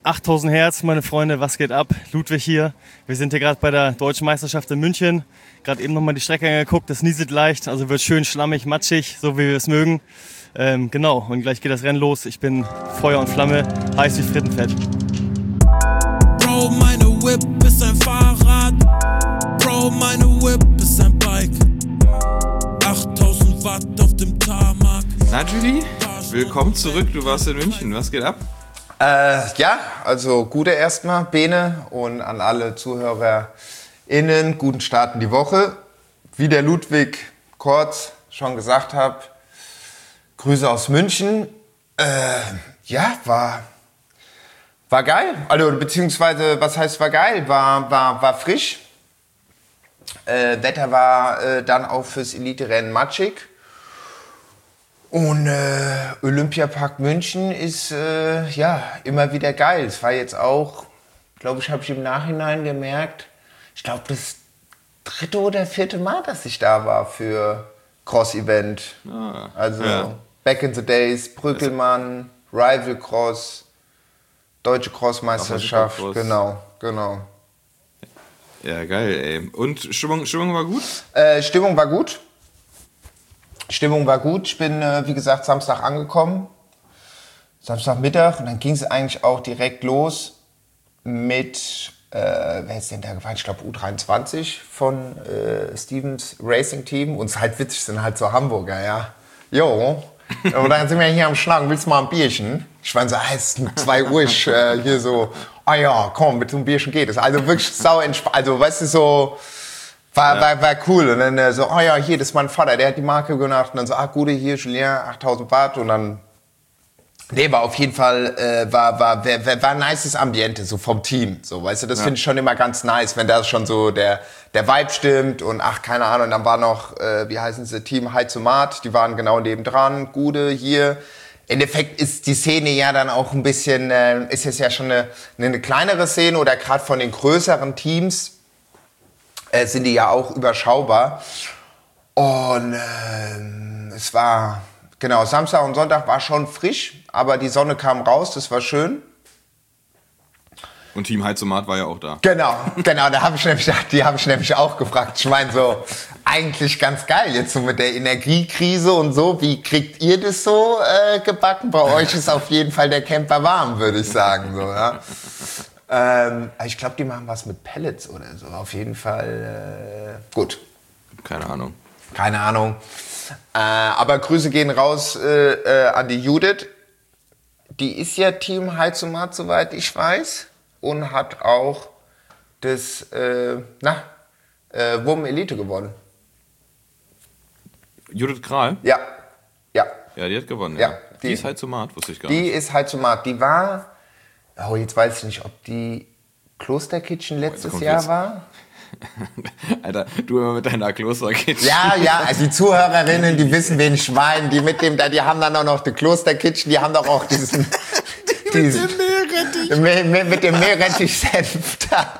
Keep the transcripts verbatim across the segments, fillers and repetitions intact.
achttausend Hertz, meine Freunde, was geht ab? Ludwig hier. Wir sind hier gerade bei der Deutschen Meisterschaft in München. Gerade eben nochmal die Strecke angeguckt, das nieselt leicht, also wird schön schlammig, matschig, so wie wir es mögen. Ähm, genau, und gleich geht das Rennen los. Ich bin Feuer und Flamme, heiß wie Frittenfett. Bro, meine Whip ist ein Fahrrad. Bro, meine Whip ist ein Bike. achttausend Watt auf dem Tarmac. Na Julie, willkommen zurück, du warst in München, was geht ab? Äh, ja, also gute erstmal, Bene, und an alle ZuhörerInnen, guten Start in die Woche. Wie der Ludwig kurz schon gesagt hat, Grüße aus München. Äh, ja, war, war geil. Also, beziehungsweise, was heißt war geil? War, war, war frisch. Äh, Wetter war äh, dann auch fürs Elite-Rennen matschig. Und äh, Olympiapark München ist äh, ja immer wieder geil. Es war jetzt auch, glaube ich, habe ich im Nachhinein gemerkt, ich glaube das dritte oder vierte Mal, dass ich da war für Cross-Event. Ah, also ja. Back in the Days, Brückelmann, Rival Cross, Deutsche Crossmeisterschaft, Cross. genau, genau. Ja, geil, ey. Und Stimmung, Stimmung war gut? Äh, Stimmung war gut. Stimmung war gut. Ich bin, äh, wie gesagt, Samstag angekommen. Samstagmittag. Und dann ging es eigentlich auch direkt los mit, äh, wer ist denn da gefahren? Ich glaube U dreiundzwanzig von äh, Stevens Racing Team. Und es ist halt witzig, sind halt so Hamburger, ja. Jo. Und dann sind wir hier am Schnacken. Willst du mal ein Bierchen? Ich meine so, ah, es ist zwei Uhr. Ich, äh, hier so, ah ja, komm, mit so einem Bierchen geht es. Also wirklich sau entspannt. Also, weißt du, so... War, ja. war, war cool. Und dann äh, so, oh ja, hier, das ist mein Vater, der hat die Marke gemacht. Und dann so, ah, gute, hier, Julien, achttausend Watt. Und dann, nee, war auf jeden Fall, äh, war, war, war, war, war ein nices Ambiente, so vom Team. So, weißt du, das ja. finde ich schon immer ganz nice, wenn da schon so der, der Vibe stimmt. Und ach, keine Ahnung, und dann war noch, äh, wie heißen sie, Team Heizomat, die waren genau nebendran. Gude, hier. Im Endeffekt ist die Szene ja dann auch ein bisschen, äh, ist jetzt ja schon eine, eine kleinere Szene oder gerade von den größeren Teams, Äh, sind die ja auch überschaubar. Und äh, es war, genau, Samstag und Sonntag war schon frisch, aber die Sonne kam raus, das war schön. Und Team Heizomat war ja auch da. Genau, genau, da habe ich nämlich, die habe ich nämlich auch gefragt. Ich meine so, eigentlich ganz geil jetzt so mit der Energiekrise und so. Wie kriegt ihr das so äh, gebacken? Bei euch ist auf jeden Fall der Camper warm, würde ich sagen. So, ja. Ähm, ich glaube, die machen was mit Pellets oder so. Auf jeden Fall äh, gut. Keine Ahnung. Keine Ahnung. Äh, aber Grüße gehen raus äh, äh, an die Judith. Die ist ja Team Heizomat, soweit ich weiß. Und hat auch das äh, na, äh, Wurm Elite gewonnen. Judith Kral? Ja. Ja. Ja, die hat gewonnen. Ja, ja. Die, die ist Heizomat, wusste ich gar die nicht. Die ist Heizomat. Die war... Oh, jetzt weiß ich nicht, ob die Klosterkitchen letztes Jahr jetzt. war. Alter, du immer mit deiner Klosterkitchen. Ja, ja, also die Zuhörerinnen, die wissen, wen ich meine. Die mit dem, die haben dann auch noch die Klosterkitchen, die haben doch auch diesen... die diesen, mit dem Meerrettich. Mit, mit, mit dem Meerrettich-Senf da.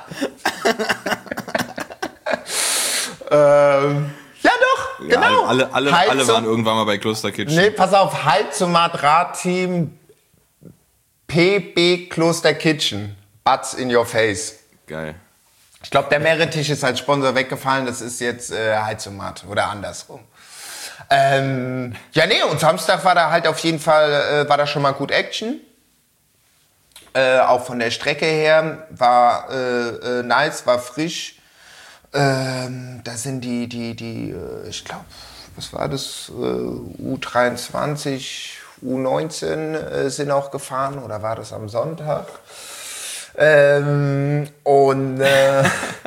ähm, ja doch, ja, genau. Alle, alle, Heiz alle waren irgendwann mal bei Klosterkitchen. Nee, pass auf, Heizomat Radteam P B Klosterkitchen. Butts in your face. Geil. Ich glaube, der Meerrettich ist als Sponsor weggefallen. Das ist jetzt äh, Heizomat oder andersrum. Ähm, ja, nee, und Samstag war da halt auf jeden Fall, äh, war da schon mal gut Action. Äh, auch von der Strecke her war äh, äh, nice, war frisch. Ähm, da sind die, die, die, äh, ich glaube, was war das? Äh, U dreiundzwanzig, U neunzehn äh, sind auch gefahren, oder war das am Sonntag? Ähm, und äh,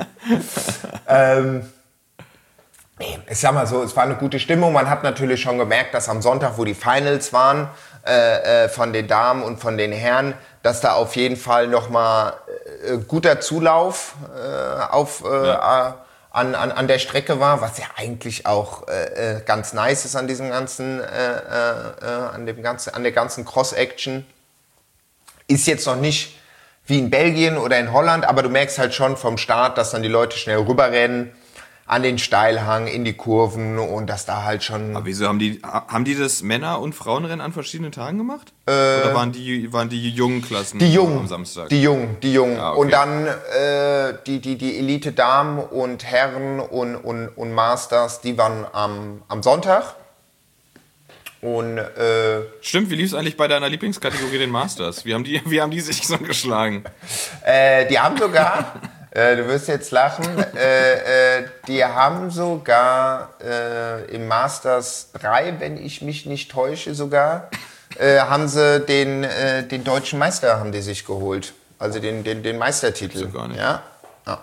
ähm, ich sag mal so, es war eine gute Stimmung. Man hat natürlich schon gemerkt, dass am Sonntag, wo die Finals waren, äh, äh, von den Damen und von den Herren, dass da auf jeden Fall nochmal äh, guter Zulauf äh, auf, äh, ja. an, an, an der Strecke war, was ja eigentlich auch äh, ganz nice ist an diesem ganzen, äh, äh, an dem ganzen, an der ganzen Cross-Action. Ist jetzt noch nicht wie in Belgien oder in Holland, aber du merkst halt schon vom Start, dass dann die Leute schnell rüberrennen. an den Steilhang, in die Kurven und dass da halt schon... Aber wieso haben die, haben die das Männer- und Frauenrennen an verschiedenen Tagen gemacht? Äh, Oder waren die, waren die jungen Klassen die Jungen, am Samstag? Die Jungen, die Jungen. Ah, okay. Und dann äh, die, die, die Elite-Damen und Herren und, und, und Masters, die waren am, am Sonntag. Und, äh, Stimmt, wie lief es eigentlich bei deiner Lieblingskategorie, den Masters? Wie haben die, wie haben die sich so geschlagen? Äh, die haben sogar, äh, du wirst jetzt lachen, äh, äh, die haben sogar äh, im Masters drei, wenn ich mich nicht täusche sogar, äh, haben sie den, äh, den deutschen Meister haben die sich geholt. Also den, den, den Meistertitel. So gar nicht. Ja? Ja.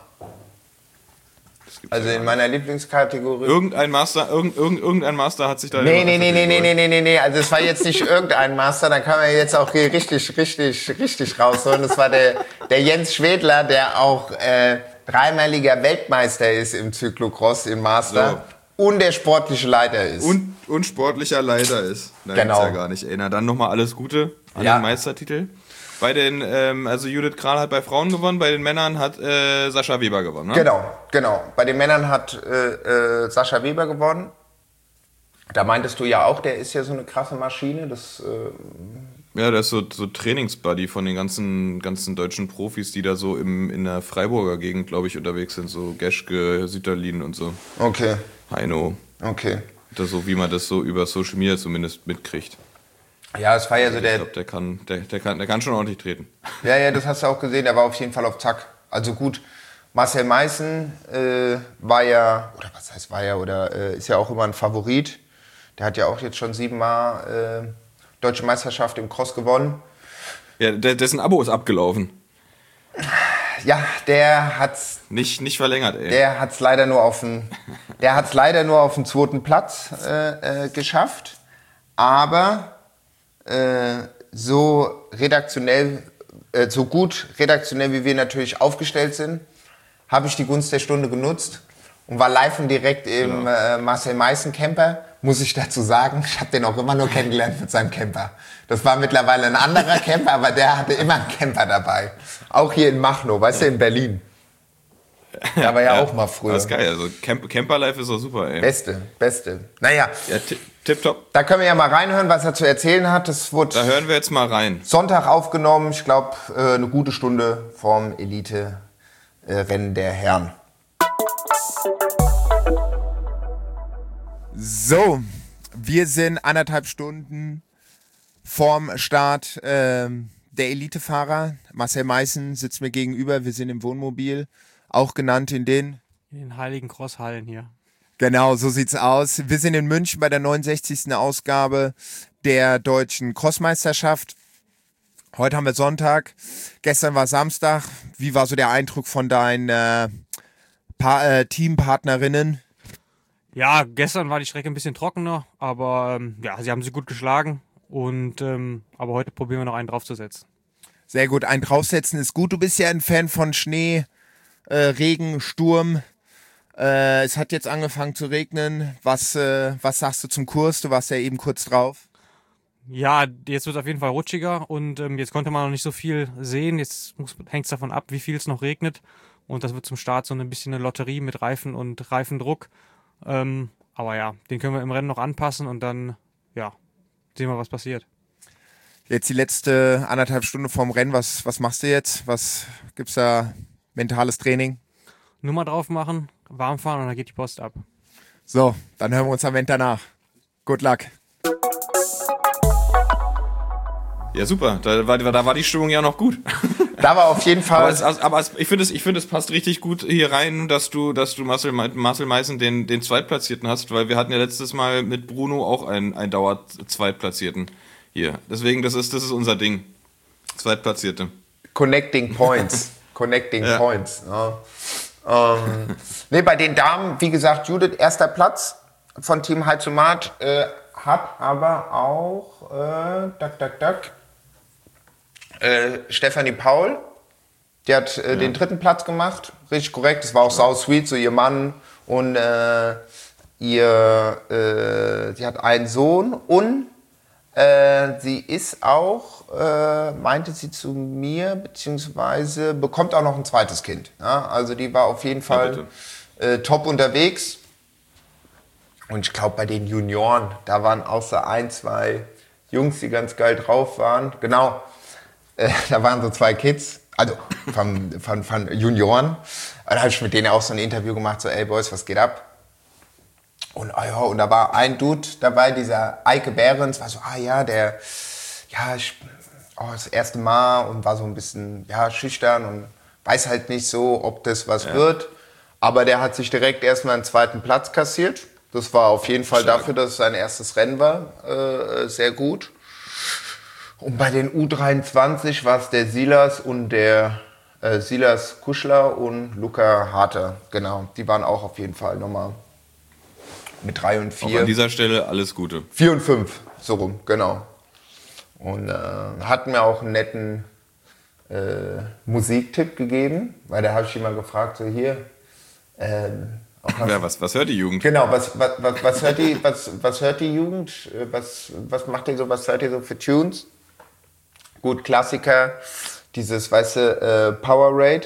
Also in meiner Lieblingskategorie. Irgendein Master, irgend, irgend, irgendein Master hat sich da... Nee, nee, nee, nee, nee, nee, nee, nee, nee. Also es war jetzt nicht irgendein Master, dann kann man jetzt auch hier richtig, richtig, richtig rausholen. Das war der, der Jens Schwedler, der auch äh, dreimaliger Weltmeister ist im Cyclocross, im Master. So. Und der sportliche Leiter ist. Und, und sportlicher Leiter ist. Na, genau. Gibt's ja gar nicht. Ey, na dann nochmal alles Gute an ja. den Meistertitel. Bei den, ähm, also Judith Kral hat bei Frauen gewonnen, bei den Männern hat äh, Sascha Weber gewonnen, ne? Genau, genau. Bei den Männern hat äh, äh, Sascha Weber gewonnen. Da meintest du ja auch, der ist ja so eine krasse Maschine. Das, äh ja, der ist so, so Trainingsbuddy von den ganzen, ganzen deutschen Profis, die da so im, in der Freiburger Gegend, glaube ich, unterwegs sind. So Geschke, Sütterlin und so. Okay. Heino. Okay. Das so, wie man das so über Social Media zumindest mitkriegt. Ja, es war ja so der... Ich glaube, der kann, der, der, kann, der kann schon ordentlich treten. Ja, ja, das hast du auch gesehen, der war auf jeden Fall auf Zack. Also gut, Marcel Meißen äh, war ja, oder was heißt war ja, oder äh, ist ja auch immer ein Favorit. Der hat ja auch jetzt schon siebenmal äh, Deutsche Meisterschaft im Cross gewonnen. Ja, der, dessen Abo ist abgelaufen. Ja, der hat's... Nicht, nicht verlängert, ey. Der hat's leider nur auf den, der hat's leider nur auf den zweiten Platz äh, äh, geschafft. Aber... Äh, so redaktionell, äh, so gut redaktionell, wie wir natürlich aufgestellt sind, habe ich die Gunst der Stunde genutzt und war live und direkt im ja. äh, Marcel Meißen Camper. Muss ich dazu sagen, ich habe den auch immer nur kennengelernt mit seinem Camper. Das war mittlerweile ein anderer Camper, aber der hatte immer einen Camper dabei. Auch hier in Machnow, weißt du, in Berlin. Da war ja, ja auch mal früher. Das ist geil, also Camp- Camperlife ist doch super, ey. Beste, beste. Naja. Ja, t- tipptopp. Da können wir ja mal reinhören, was er zu erzählen hat. Das wurde da hören wir jetzt mal rein. Sonntag aufgenommen, ich glaube, äh, eine gute Stunde vorm Elite-Rennen der Herren. So, wir sind anderthalb Stunden vorm Start ähm, der Elitefahrer. Marcel Meißen sitzt mir gegenüber, wir sind im Wohnmobil. Auch genannt in den... In den Heiligen Crosshallen hier. Genau, so sieht's aus. Wir sind in München bei der neunundsechzigsten Ausgabe der deutschen Crossmeisterschaft. Heute haben wir Sonntag. Gestern war Samstag. Wie war so der Eindruck von deinen äh, pa- äh, Teampartnerinnen? Ja, gestern war die Strecke ein bisschen trockener, aber ähm, ja, sie haben sie gut geschlagen. Und ähm, aber heute probieren wir noch einen draufzusetzen. Sehr gut, ein draufsetzen ist gut. Du bist ja ein Fan von Schnee. Äh, Regen, Sturm. Äh, es hat jetzt angefangen zu regnen. Was, äh, was sagst du zum Kurs? Du warst ja eben kurz drauf. Ja, jetzt wird es auf jeden Fall rutschiger und ähm, jetzt konnte man noch nicht so viel sehen. Jetzt hängt es davon ab, wie viel es noch regnet. Und das wird zum Start so ein bisschen eine Lotterie mit Reifen und Reifendruck. Ähm, aber ja, den können wir im Rennen noch anpassen und dann ja, sehen wir, was passiert. Jetzt die letzte anderthalb Stunden vorm Rennen. Was, was machst du jetzt? Was gibt's da? Mentales Training. Nummer drauf machen, warm fahren und dann geht die Post ab. So, dann hören wir uns am Ende danach. Good luck. Ja, super. Da war, da war die Stimmung ja noch gut. Da war auf jeden Fall... Aber, es, aber es, ich finde, es, ich finde, es passt richtig gut hier rein, dass du, dass du Marcel, Marcel Meißen den, den Zweitplatzierten hast, weil wir hatten ja letztes Mal mit Bruno auch einen, einen Dauer-Zweitplatzierten hier. Deswegen, das ist, das ist unser Ding. Zweitplatzierte. Connecting Points. Connecting ja. Points. Ja. Ähm, nee, bei den Damen, wie gesagt, Judith erster Platz von Team Heizomat, äh, hat aber auch äh, duck, duck, duck, äh, Stefanie Paul, die hat äh, ja. den dritten Platz gemacht, richtig korrekt, das war auch ja. sau sweet, so ihr Mann und äh, ihr, äh, sie hat einen Sohn und Äh, sie ist auch, äh, meinte sie zu mir, beziehungsweise bekommt auch noch ein zweites Kind. Ja? Also die war auf jeden Fall äh, top unterwegs. Und ich glaube, bei den Junioren, da waren auch so ein, zwei Jungs, die ganz geil drauf waren. Genau, äh, da waren so zwei Kids, also von, von, von Junioren. Und da habe ich mit denen auch so ein Interview gemacht, so, ey Boys, was geht ab? Und, oh ja, und da war ein Dude dabei, dieser Eike Behrens, war so, ah ja, der, ja, ich, oh, das erste Mal und war so ein bisschen, ja, schüchtern und weiß halt nicht so, ob das was ja. wird. Aber der hat sich direkt erstmal einen zweiten Platz kassiert. Das war auf jeden Fall Stark. Dafür, dass es sein erstes Rennen war, äh, sehr gut. Und bei den U dreiundzwanzig war es der Silas und der äh, Silas Kuschler und Luca Harter. Genau, die waren auch auf jeden Fall nochmal mit drei und vier. Auch an dieser Stelle alles Gute. Vier und fünf, so rum, genau. Und äh, hatten mir auch einen netten äh, Musiktipp gegeben, weil da habe ich ihn mal gefragt, so hier, ähm, Was, ja, was, was hört die Jugend? Genau, was, was, was, was, hört, die, was, was hört die Jugend? Was, was macht ihr so, was hört ihr so für Tunes? Gut, Klassiker, dieses, weißt du, äh, Powerade.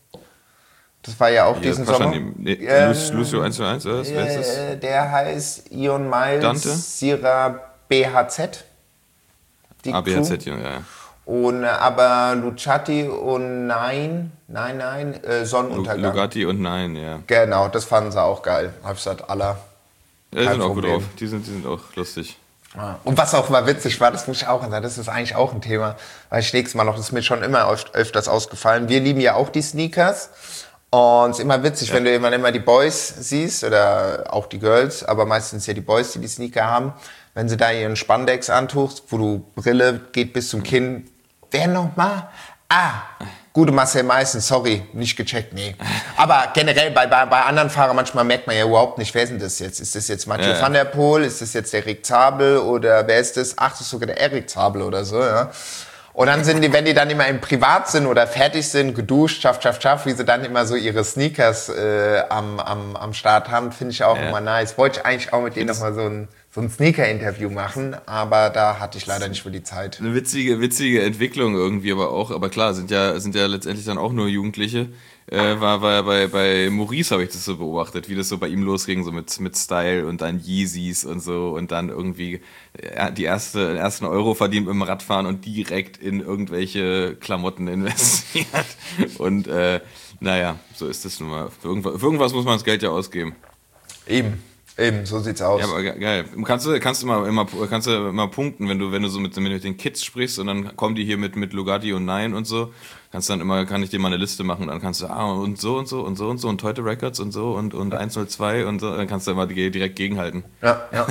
Das war ja auch ja, diesen Sommer. Nee, ähm, Lucio eins zu eins, oder was? Wer ist das? Äh, der heißt Ion Miles, Dante? Sierra B H Z. Die ah, B H Z, ja, ja. Und, aber Luciati und Nein, nein, nein, äh, Sonnenuntergang. Lugatti und Nein, ja. Genau, das fanden sie auch geil. Hab ich gesagt, aller. Ja, die sind auch gut drauf. Die sind, die sind auch lustig. Ja. Und was auch mal witzig war, das muss ich auch sagen, das ist eigentlich auch ein Thema, weil ich nächstes Mal noch, das ist mir schon immer öf- öfters ausgefallen. Wir lieben ja auch die Sneakers. Und es ist immer witzig, ja. wenn du immer, immer die Boys siehst oder auch die Girls, aber meistens ja die Boys, die die Sneaker haben, wenn sie da ihren Spandex antuchst, wo du Brille geht bis zum Kinn. Wer nochmal? Ah, gute Marcel Meißen, sorry, nicht gecheckt, nee. Aber generell bei, bei, bei anderen Fahrern manchmal merkt man ja überhaupt nicht, wer ist denn das jetzt? Ist das jetzt Mathieu ja, ja. van der Poel? Ist das jetzt der Rick Zabel? Oder wer ist das? Ach, das ist sogar der Erik Zabel oder so, ja. Und dann sind die, wenn die dann immer im Privat sind oder fertig sind, geduscht, schaff, schaff, schaff, wie sie dann immer so ihre Sneakers äh, am, am, am Start haben, finde ich auch ja. immer nice. Wollte ich eigentlich auch mit denen nochmal so ein, so ein Sneaker-Interview machen, aber da hatte ich leider nicht mehr die Zeit. Eine witzige, witzige Entwicklung irgendwie aber auch, aber klar, sind ja, sind ja letztendlich dann auch nur Jugendliche. Äh, war, war ja bei, bei Maurice habe ich das so beobachtet, wie das so bei ihm losging, so mit, mit Style und dann Yeezys und so und dann irgendwie äh, die erste, den ersten Euro verdient im Radfahren und direkt in irgendwelche Klamotten investiert. Und äh, naja, so ist das nun mal. Für irgendwas, für irgendwas muss man das Geld ja ausgeben. Eben. Eben, so sieht's aus. Ja, aber ge- geil. Kannst du, kannst du mal immer, kannst du immer punkten, wenn du, wenn du so mit, mit den Kids sprichst und dann kommen die hier mit, mit Lugatti und Nein und so. Kannst dann immer, kann ich dir mal eine Liste machen und dann kannst du, ah, und so und so und so und so und Teute Records und so und, und eins null zwei und so, dann kannst du immer direkt gegenhalten. Ja, ja.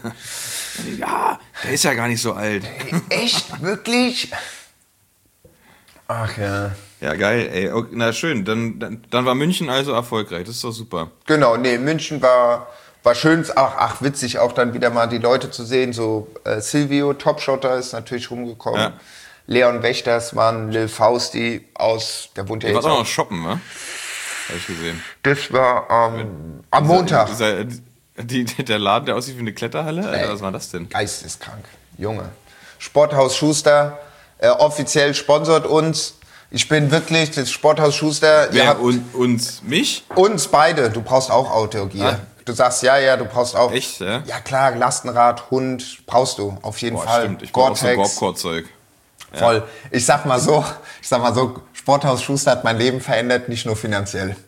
Ja, der ist ja gar nicht so alt. Echt? Wirklich? Ach ja. Ja, geil, ey. Okay, na schön, dann, dann, dann war München also erfolgreich, das ist doch super. Genau, nee, München war, war schön, ach, ach, witzig auch dann wieder mal die Leute zu sehen, so äh, Silvio, Topshotter ist natürlich rumgekommen. Ja. Leon Wächters waren Lil Fausti aus, der wohnt ja der jetzt war auch auch noch shoppen, ne? Hab ich gesehen. Das war ähm, am dieser, Montag. Dieser, die, der Laden, der aussieht wie eine Kletterhalle? Alter, was war das denn? Geisteskrank, Junge. Sporthaus Schuster, äh, offiziell sponsort uns. Ich bin wirklich das Sporthaus Schuster. Wer, habt, und, uns? Mich? Uns beide. Du brauchst auch Autogear. Ah. Du sagst, ja, ja, du brauchst auch. Echt, ja? Ja klar, Lastenrad, Hund, brauchst du auf jeden Boah, Fall. Stimmt, ich brauch auch so Gorbcore-Zeug. Ja. Voll. Ich sag mal so, ich sag mal so, Sporthaus Schuster hat mein Leben verändert, nicht nur finanziell.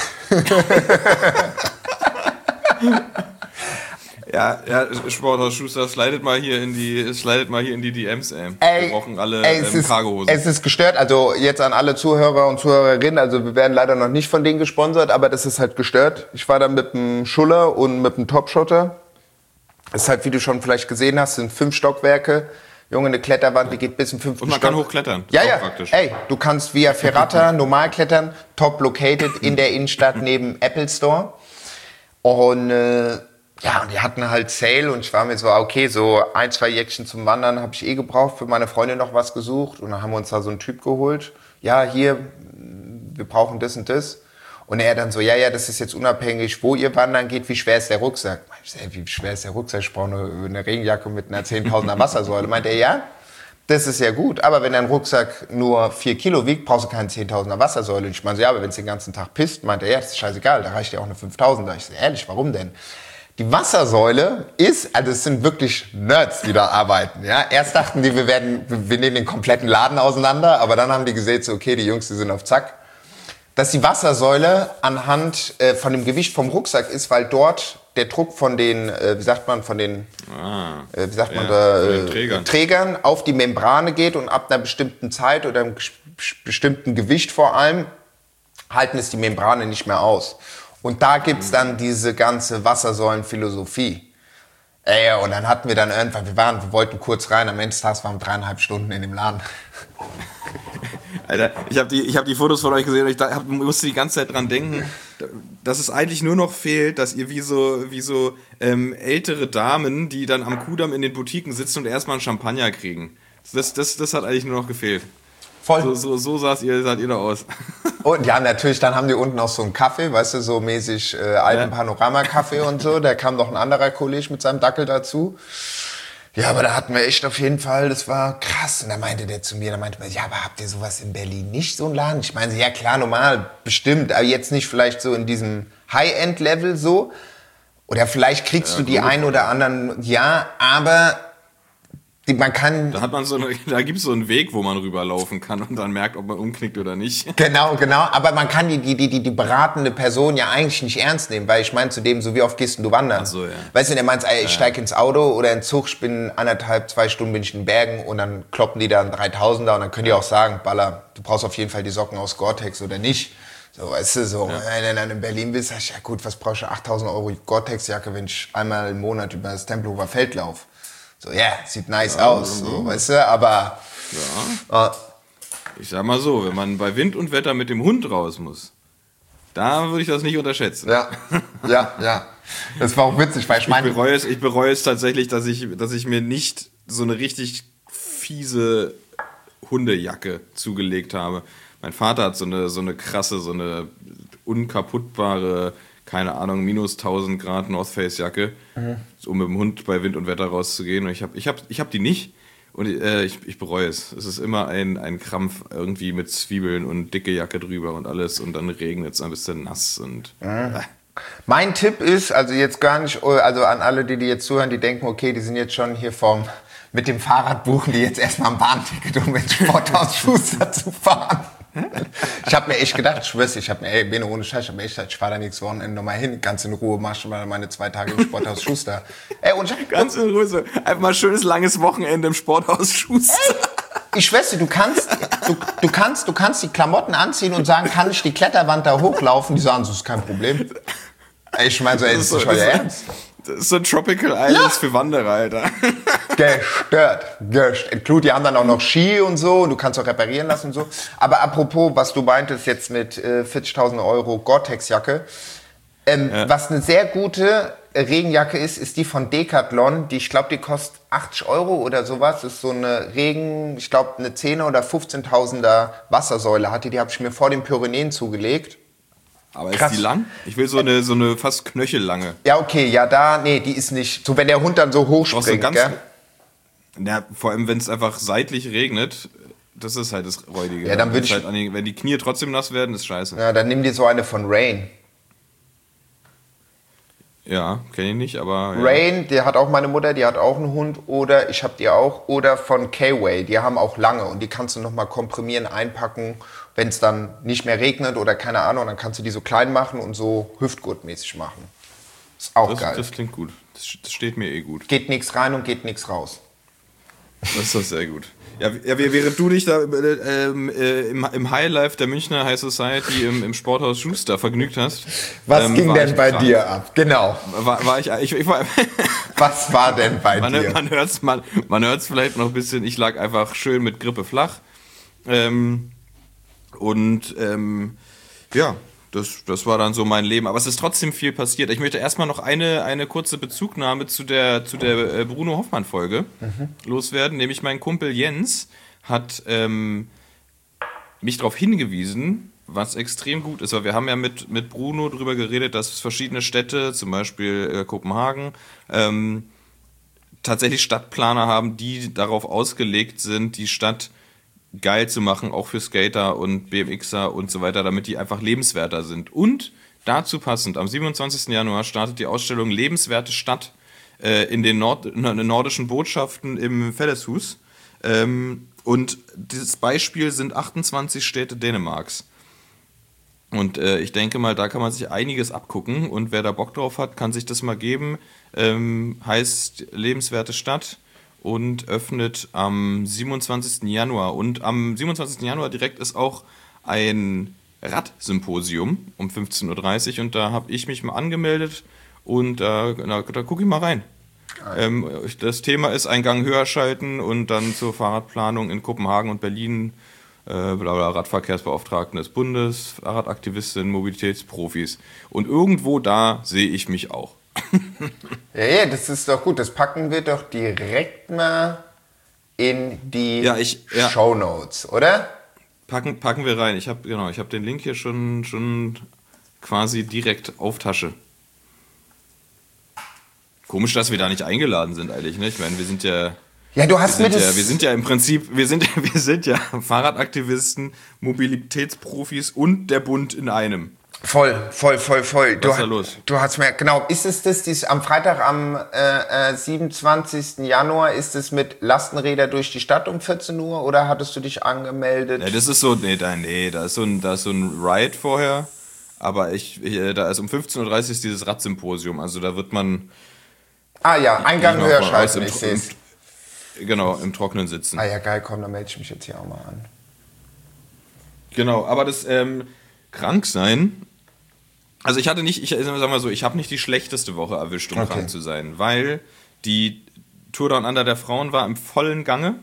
Ja, ja, Sporthaus Schuster, slidet mal hier in die, slidet mal hier in die D Ms, ey. ey wir brauchen alle ey, es ähm, ist, Cargohosen. Es ist gestört, also jetzt an alle Zuhörer und Zuhörerinnen, also wir werden leider noch nicht von denen gesponsert, aber das ist halt gestört. Ich war da mit dem Schuller und mit dem Topshotter. Das ist halt, wie du schon vielleicht gesehen hast, sind fünf Stockwerke. Junge, eine Kletterwand, die geht bis zum fünften Und man Stock. kann hochklettern. Ja, ja. Praktisch. Ey, du kannst via Ferrata normal klettern, top located in der Innenstadt neben Apple Store. Und äh, ja, und die hatten halt Sale und ich war mir so, okay, so ein, zwei Jäckchen zum Wandern habe ich eh gebraucht, für meine Freundin noch was gesucht und dann haben wir uns da so einen Typ geholt. Ja, hier, wir brauchen das und das. Und er dann so, ja, ja, das ist jetzt unabhängig, wo ihr wandern geht, wie schwer ist der Rucksack? Ich so, hey, wie schwer ist der Rucksack? Ich brauche eine, eine Regenjacke mit einer zehntausender Wassersäule. Meint er, ja, Das ist ja gut, aber wenn dein Rucksack nur vier Kilo wiegt, brauchst du keine zehntausender Wassersäule. Und ich meine so, ja, aber wenn es den ganzen Tag pisst, meint er, ja, das ist scheißegal, da reicht ja auch eine fünftausender. Ich so, ehrlich, warum denn? Die Wassersäule ist, also es sind wirklich Nerds, die da arbeiten. Ja? Erst dachten die, wir, werden, wir nehmen den kompletten Laden auseinander, aber dann haben die gesehen, so, okay, die Jungs, die sind auf Zack. Dass die Wassersäule anhand äh, von dem Gewicht vom Rucksack ist, weil dort der Druck von den, äh, wie sagt man, von den, ah, äh, wie sagt man ja, da, äh, Trägern. Trägern auf die Membrane geht und ab einer bestimmten Zeit oder einem bestimmten Gewicht vor allem halten es die Membrane nicht mehr aus. Und da gibt's dann diese ganze Wassersäulenphilosophie. Ey, und dann hatten wir dann irgendwann, wir waren, wir wollten kurz rein, am Ende des Tages waren wir dreieinhalb Stunden in dem Laden. Alter, ich habe die, ich hab die Fotos von euch gesehen und ich da, hab, musste die ganze Zeit dran denken, dass es eigentlich nur noch fehlt, dass ihr wie so, wie so ähm, ältere Damen, die dann am Kudamm in den Boutiquen sitzen und erstmal einen Champagner kriegen. Das, das, das hat eigentlich nur noch gefehlt. Voll. So, so, so saht ihr, saht ihr da aus. Und ja, natürlich, dann haben die unten auch so einen Kaffee, weißt du, so mäßig äh, Alpenpanorama-Kaffee und so. Da kam noch ein anderer Kollege mit seinem Dackel dazu. Ja, aber da hatten wir echt auf jeden Fall, das war krass. Und da meinte der zu mir, da meinte man, ja, aber habt ihr sowas in Berlin nicht, so einen Laden? Ich meine, ja klar, normal, bestimmt, aber jetzt nicht vielleicht so in diesem High-End-Level so. Oder vielleicht kriegst ja, du die gut. ein oder anderen, ja, aber die, man kann... Da hat man so eine, da gibt's so einen Weg, wo man rüberlaufen kann und dann merkt, ob man umknickt oder nicht. Genau, genau, aber man kann die, die, die, die beratende Person ja eigentlich nicht ernst nehmen, weil ich meine zu dem, so wie oft gehst du wandern? Ach so, ja. Weißt du, der meint, ey, ich ja. steig ins Auto oder in den Zug, ich bin anderthalb, zwei Stunden bin ich in den Bergen und dann kloppen die da einen dreitausender und dann können die auch sagen, Baller, du brauchst auf jeden Fall die Socken aus Gore-Tex oder nicht. So, weißt du, so, ja. wenn du dann in Berlin bist, sag ich, ja gut, was brauchst du, achttausend Euro Gore-Tex-Jacke, wenn ich einmal im Monat über das Tempelhofer Feld laufe? So, ja, yeah, sieht nice ja, aus, so, weißt du, aber... Ja. Äh, ich sag mal so, wenn man bei Wind und Wetter mit dem Hund raus muss, da würde ich das nicht unterschätzen. Ja, ja, ja. Das war auch witzig, weil ich meine... Ich bereue es, ich bereue es tatsächlich, dass ich, dass ich mir nicht so eine richtig fiese Hundejacke zugelegt habe. Mein Vater hat so eine, so eine krasse, so eine unkaputtbare... keine Ahnung, minus tausend Grad North Face Jacke, mhm. um mit dem Hund bei Wind und Wetter rauszugehen. Und ich habe ich hab, ich hab die nicht und äh, ich, ich bereue es. Es ist immer ein, ein Krampf irgendwie mit Zwiebeln und dicke Jacke drüber und alles und dann regnet es ein bisschen nass. Und mhm. äh. Mein Tipp ist, also jetzt gar nicht, also an alle, die, die jetzt zuhören, die denken, okay, die sind jetzt schon hier vom, mit dem Fahrrad buchen, die jetzt erstmal ein Bahnticket, um ins Sporthaus Schuster zu fahren. Ich habe mir echt gedacht, ich schwör's, ich habe mir, ey, Bene, ohne Scheiß, ich habe mir echt gedacht, ich fahre da nächstes Wochenende nochmal hin, ganz in Ruhe, mach schon mal meine zwei Tage im Sporthaus Schuster. Ey, und ich, ganz in Ruhe, so, einfach mal schönes langes Wochenende im Sporthaus Schuster. Ey, ich schwör's dir, du kannst, du, du kannst, du kannst die Klamotten anziehen und sagen, kann ich die Kletterwand da hochlaufen? Die sagen, das ist kein Problem. Ey, ich meine so, ey, das ist so, euer Ernst. Das ist so ein Tropical Islands ja. für Wanderer, Alter. Gestört. Gestört. Die haben dann auch noch Ski und so. Und du kannst auch reparieren lassen und so. Aber apropos, was du meintest jetzt mit äh, vierzigtausend Euro Gore-Tex-Jacke. Ähm, ja. Was eine sehr gute Regenjacke ist, ist die von Decathlon. Die, ich glaube, die kostet achtzig Euro oder sowas. Das ist so eine Regen, ich glaube, eine zehner oder fünfzehntausender Wassersäule hatte. Die habe ich mir vor den Pyrenäen zugelegt. Aber Krass. Ist die lang? Ich will so eine, so eine fast knöchellange. Ja, okay, ja, da, nee, die ist nicht. So, wenn der Hund dann so hoch springt, so ganz, gell? Ja, vor allem, wenn es einfach seitlich regnet, das ist halt das Räudige. Ja, dann würde ich... Halt die, wenn die Knie trotzdem nass werden, ist scheiße. Ja, dann nimm dir so eine von Rain. Ja, kenne ich nicht, aber... Rain, ja. der hat auch meine Mutter, die hat auch einen Hund. Oder, ich hab die auch. Oder von K-Way, die haben auch lange. Und die kannst du nochmal komprimieren, einpacken. Wenn es dann nicht mehr regnet oder keine Ahnung, dann kannst du die so klein machen und so hüftgurtmäßig machen. Ist auch das, geil. Das klingt gut. Das, das steht mir eh gut. Geht nichts rein und geht nichts raus. Das ist doch sehr gut. Ja, ja, während du dich da äh, äh, im, im Highlife der Münchner High Society im, im Sporthaus Schuster vergnügt hast. Was ähm, ging denn bei krank. dir ab? Genau. War, war ich, ich, ich war, Was war denn bei man, dir? Man hört es man, man hört's vielleicht noch ein bisschen. Ich lag einfach schön mit Grippe flach. Ähm, Und ähm, ja, das, das war dann so mein Leben. Aber es ist trotzdem viel passiert. Ich möchte erstmal noch eine, eine kurze Bezugnahme zu der, zu der äh, Bruno Hoffmann-Folge mhm. loswerden. Nämlich mein Kumpel Jens hat ähm, mich darauf hingewiesen, was extrem gut ist. Weil wir haben ja mit, mit Bruno darüber geredet, dass verschiedene Städte, zum Beispiel äh, Kopenhagen, ähm, tatsächlich Stadtplaner haben, die darauf ausgelegt sind, die Stadt geil zu machen, auch für Skater und B M Xer und so weiter, damit die einfach lebenswerter sind. Und dazu passend, am siebenundzwanzigsten Januar startet die Ausstellung Lebenswerte Stadt äh, in den Nord- in den nordischen Botschaften im Felleshus. Ähm, und dieses Beispiel sind achtundzwanzig Städte Dänemarks. Und äh, ich denke mal, da kann man sich einiges abgucken. Und wer da Bock drauf hat, kann sich das mal geben. Ähm, heißt Lebenswerte Stadt und öffnet am siebenundzwanzigsten Januar. Und am siebenundzwanzigsten Januar direkt ist auch ein Radsymposium um fünfzehn Uhr dreißig. Und da habe ich mich mal angemeldet und äh, da, da gucke ich mal rein. Ähm, das Thema ist ein Gang höher schalten und dann zur Fahrradplanung in Kopenhagen und Berlin. Äh, Radverkehrsbeauftragten des Bundes, Fahrradaktivistin, Mobilitätsprofis. Und irgendwo da sehe ich mich auch. Ja, ja, das ist doch gut. Das packen wir doch direkt mal in die Ja, ich- ja. Shownotes, oder? Packen, packen wir rein. Ich habe genau, ich habe den Link hier schon, schon quasi direkt auf Tasche. Komisch, dass wir da nicht eingeladen sind eigentlich. Ne? Ich meine, wir sind ja... Ja, du hast Wir mir sind, das... ja, wir sind ja im Prinzip, wir sind, wir sind ja Fahrradaktivisten, Mobilitätsprofis und der Bund in einem. Voll, voll, voll, voll. Du, Was ist da ha- los? du hast mir, genau, ist es das, dies, am Freitag, am äh, äh, siebenundzwanzigsten Januar, ist es mit Lastenräder durch die Stadt um vierzehn Uhr oder hattest du dich angemeldet? Ja, das ist so, nee, da, nee, da ist so ein, da ist so ein Ride vorher, aber ich, ich da ist um fünfzehn Uhr dreißig ist dieses Radsymposium, also da wird man... ah ja, Eingang ich noch höher mal schalten, raus ich im- sehe es. Genau, im Trockenen sitzen. Ah ja, geil, komm, dann melde ich mich jetzt hier auch mal an. Genau, aber das ähm, Kranksein, also ich hatte nicht, ich sag mal so, ich habe nicht die schlechteste Woche erwischt, um Okay. krank zu sein, weil die Tour Down Under der Frauen war im vollen Gange.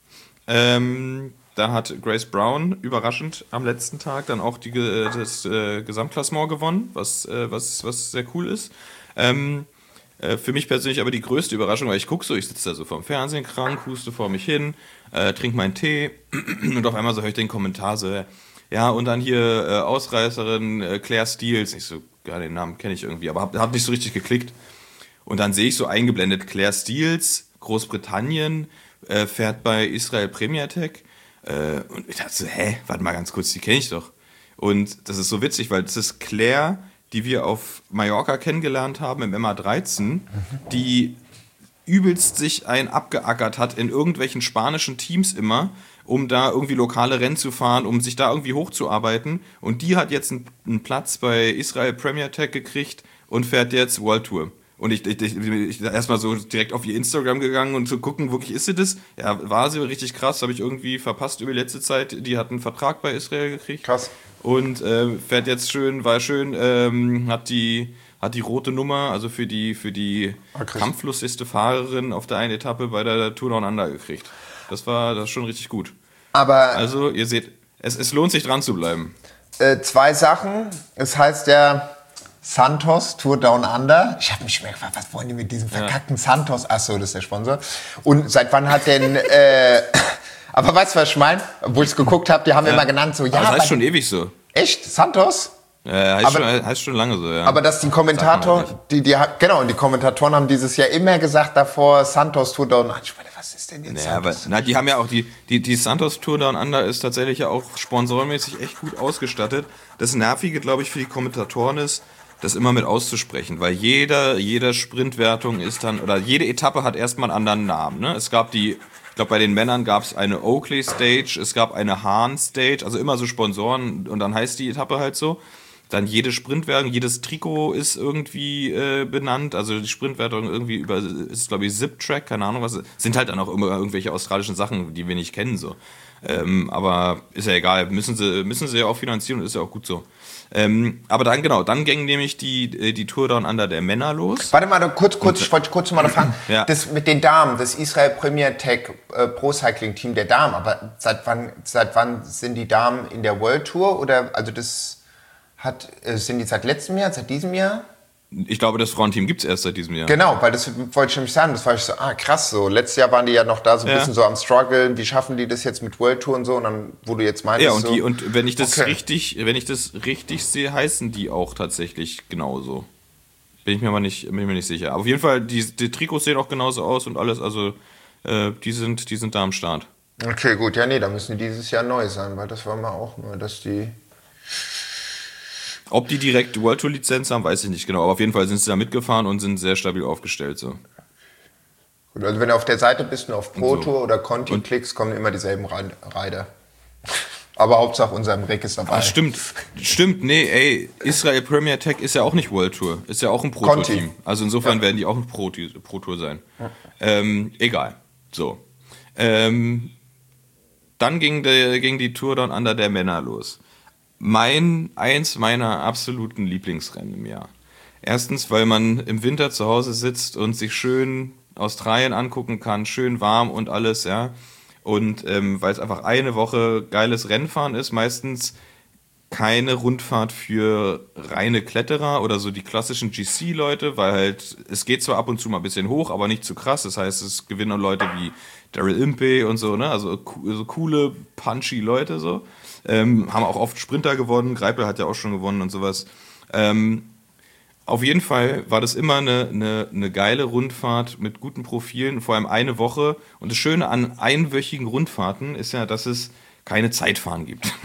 Ähm, da hat Grace Brown überraschend am letzten Tag dann auch die, Ge- das äh, Gesamtklassement gewonnen, was, äh, was, was sehr cool ist. Ähm, äh, für mich persönlich aber die größte Überraschung, weil ich gucke so, ich sitze da so vorm Fernsehen krank, huste vor mich hin, äh, trinke meinen Tee und auf einmal so höre ich den Kommentar so, äh, ja, und dann hier äh, Ausreißerin äh, Claire Steels. Ich so, ja, den Namen kenne ich irgendwie, aber hab, hab nicht so richtig geklickt. Und dann sehe ich so eingeblendet, Claire Steels, Großbritannien, äh, fährt bei Israel Premier Tech. Äh, und ich dachte so, hä, warte mal ganz kurz, die kenne ich doch. Und das ist so witzig, weil das ist Claire, die wir auf Mallorca kennengelernt haben im M A dreizehn, die übelst sich ein abgeackert hat in irgendwelchen spanischen Teams immer, um da irgendwie lokale Rennen zu fahren, um sich da irgendwie hochzuarbeiten. Und die hat jetzt einen, einen Platz bei Israel Premier Tech gekriegt und fährt jetzt World Tour. Und ich, ich, ich, ich erstmal so direkt auf ihr Instagram gegangen und zu gucken, wirklich ist sie das? Ja, war sie richtig krass, habe ich irgendwie verpasst über die letzte Zeit. Die hat einen Vertrag bei Israel gekriegt. Krass. Und äh, fährt jetzt schön, war schön, ähm, hat die hat die rote Nummer, also für die für die Ah, krass. kampflustigste Fahrerin auf der einen Etappe bei der Tour Down Under gekriegt. Das war das ist schon richtig gut. Aber Also ihr seht, es, es lohnt sich dran zu bleiben. äh, zwei Sachen. Es heißt ja Santos Tour Down Under. Ich habe mich schon mal gefragt, was wollen die mit diesem verkackten Santos? Achso, das ist der Sponsor. Und seit wann hat denn... Äh, aber weißt du, was ich meine? Obwohl ich es geguckt habe, die haben immer genannt so... Ja, Aber das heißt aber- schon ewig so. Echt? Santos? Ja, heißt, Aber- schon, heißt schon lange so, ja. Aber dass die Sagt man Kommentator, halt nicht. die, die, ha- genau, und die Kommentatoren haben dieses Jahr immer gesagt davor, Santos Tour Down Under. Ich meine, was ist denn jetzt Ja, aber Santos? na, die haben ja auch die, die, die Santos Tour Down Under ist tatsächlich ja auch sponsormäßig echt gut ausgestattet. Das Nervige, glaube ich, für die Kommentatoren ist, das immer mit auszusprechen, weil jeder, jede Sprintwertung ist dann, oder jede Etappe hat erstmal einen anderen Namen. Ne? Es gab die, ich glaube, bei den Männern gab es eine Oakley Stage, es gab eine Hahn Stage, also immer so Sponsoren und dann heißt die Etappe halt so. Dann jede Sprintwertung, jedes Trikot ist irgendwie äh, benannt. Also die Sprintwertung irgendwie über, ist glaube ich Zip-Track, keine Ahnung was. Sind halt dann auch immer irgendwelche australischen Sachen, die wir nicht kennen so. Ähm, aber ist ja egal, müssen sie, müssen sie ja auch finanzieren und ist ja auch gut so. Ähm, aber dann genau, dann ging nämlich die, die Tour Down Under der Männer los. Warte mal, kurz, kurz, ich wollte kurz mal noch fragen. Ja. Das mit den Damen, das Israel Premier Tech äh, Pro Cycling Team der Damen, aber seit wann, seit wann sind die Damen in der World Tour? Oder, also das hat, äh, sind die seit letztem Jahr, seit diesem Jahr? Ich glaube, das Frauenteam gibt es erst seit diesem Jahr. Genau, weil das wollte ich nämlich sagen, das war ich so, ah krass, so letztes Jahr waren die ja noch da so ein Ja. bisschen so am struggeln, wie schaffen die das jetzt mit World Tour und so, und dann, wo du jetzt meinst, Ja, und so, die, und wenn ich das Okay. richtig, wenn ich das richtig sehe, heißen die auch tatsächlich genauso. Bin ich mir aber nicht, bin ich mir nicht sicher. Aber auf jeden Fall, die, die Trikots sehen auch genauso aus und alles, also äh, die, sind, die sind da am Start. Okay, gut, ja, nee, da müssen die dieses Jahr neu sein, weil das war mal auch nur, dass die... Ob die direkt World Tour Lizenz haben, weiß ich nicht genau. Aber auf jeden Fall sind sie da mitgefahren und sind sehr stabil aufgestellt. So. Gut, also wenn du auf der Seite bist und auf Pro So. Tour oder Conti Und- klickst, kommen immer dieselben Rider. Aber Hauptsache unser Rick ist dabei. Ah, stimmt. Stimmt, nee, ey, Israel Premier Tech ist ja auch nicht World Tour. Ist ja auch ein Pro Tour Conti. Team. Also insofern Ja. werden die auch ein Pro, Pro Tour sein. Ähm, egal. So. Ähm, dann ging, der, ging die Tour Down Under der Männer los. Mein, eins meiner absoluten Lieblingsrennen im Jahr. Erstens, weil man im Winter zu Hause sitzt und sich schön Australien angucken kann, schön warm und alles, ja. Und ähm, weil es einfach eine Woche geiles Rennfahren ist, meistens keine Rundfahrt für reine Kletterer oder so die klassischen G C-Leute, weil halt, es geht zwar ab und zu mal ein bisschen hoch, aber nicht zu krass. Das heißt, es gewinnen Leute wie Daryl Impey und so, ne? Also so coole, punchy Leute so. Ähm, haben auch oft Sprinter gewonnen, Greipel hat ja auch schon gewonnen und sowas. Ähm, auf jeden Fall war das immer eine, eine, eine geile Rundfahrt mit guten Profilen, vor allem eine Woche. Und das Schöne an einwöchigen Rundfahrten ist ja, dass es keine Zeitfahren gibt.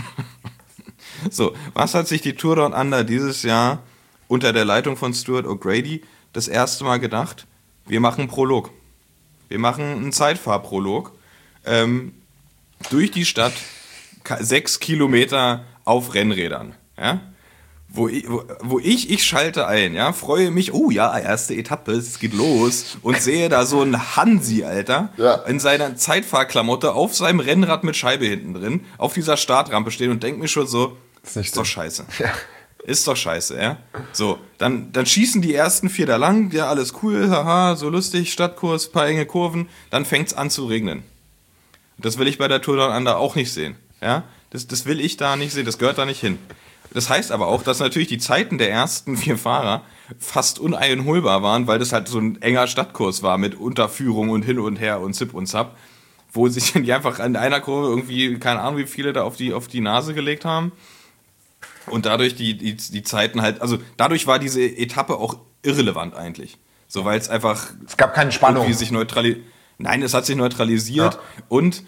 So, was hat sich die Tour Down Under dieses Jahr unter der Leitung von Stuart O'Grady das erste Mal gedacht? Wir machen einen Prolog. Wir machen einen Zeitfahrprolog ähm, durch die Stadt, ka- sechs Kilometer auf Rennrädern. Ja? Wo ich, wo, wo ich, ich schalte ein, ja, freue mich, oh ja, erste Etappe, es geht los und sehe da so einen Hansi, Alter, Ja. in seiner Zeitfahrklamotte auf seinem Rennrad mit Scheibe hinten drin, auf dieser Startrampe stehen und denke mir schon so, Ist nicht ist doch so. scheiße. Ja. Ist doch scheiße, ja. So, dann, dann schießen die ersten vier da lang, ja, alles cool, haha, so lustig, Stadtkurs, paar enge Kurven, dann fängt's an zu regnen. Das will ich bei der Tour Down Under auch nicht sehen, ja. Das, das will ich da nicht sehen, das gehört da nicht hin. Das heißt aber auch, dass natürlich die Zeiten der ersten vier Fahrer fast uneinholbar waren, weil das halt so ein enger Stadtkurs war mit Unterführung und hin und her und zip und zap, wo sich die einfach in einer Kurve irgendwie, keine Ahnung, wie viele da auf die, auf die Nase gelegt haben. Und dadurch die, die, die Zeiten halt, also dadurch war diese Etappe auch irrelevant eigentlich. So, weil es einfach Es gab keine Spannung. irgendwie sich neutralisiert. Nein, es hat sich neutralisiert Ja. und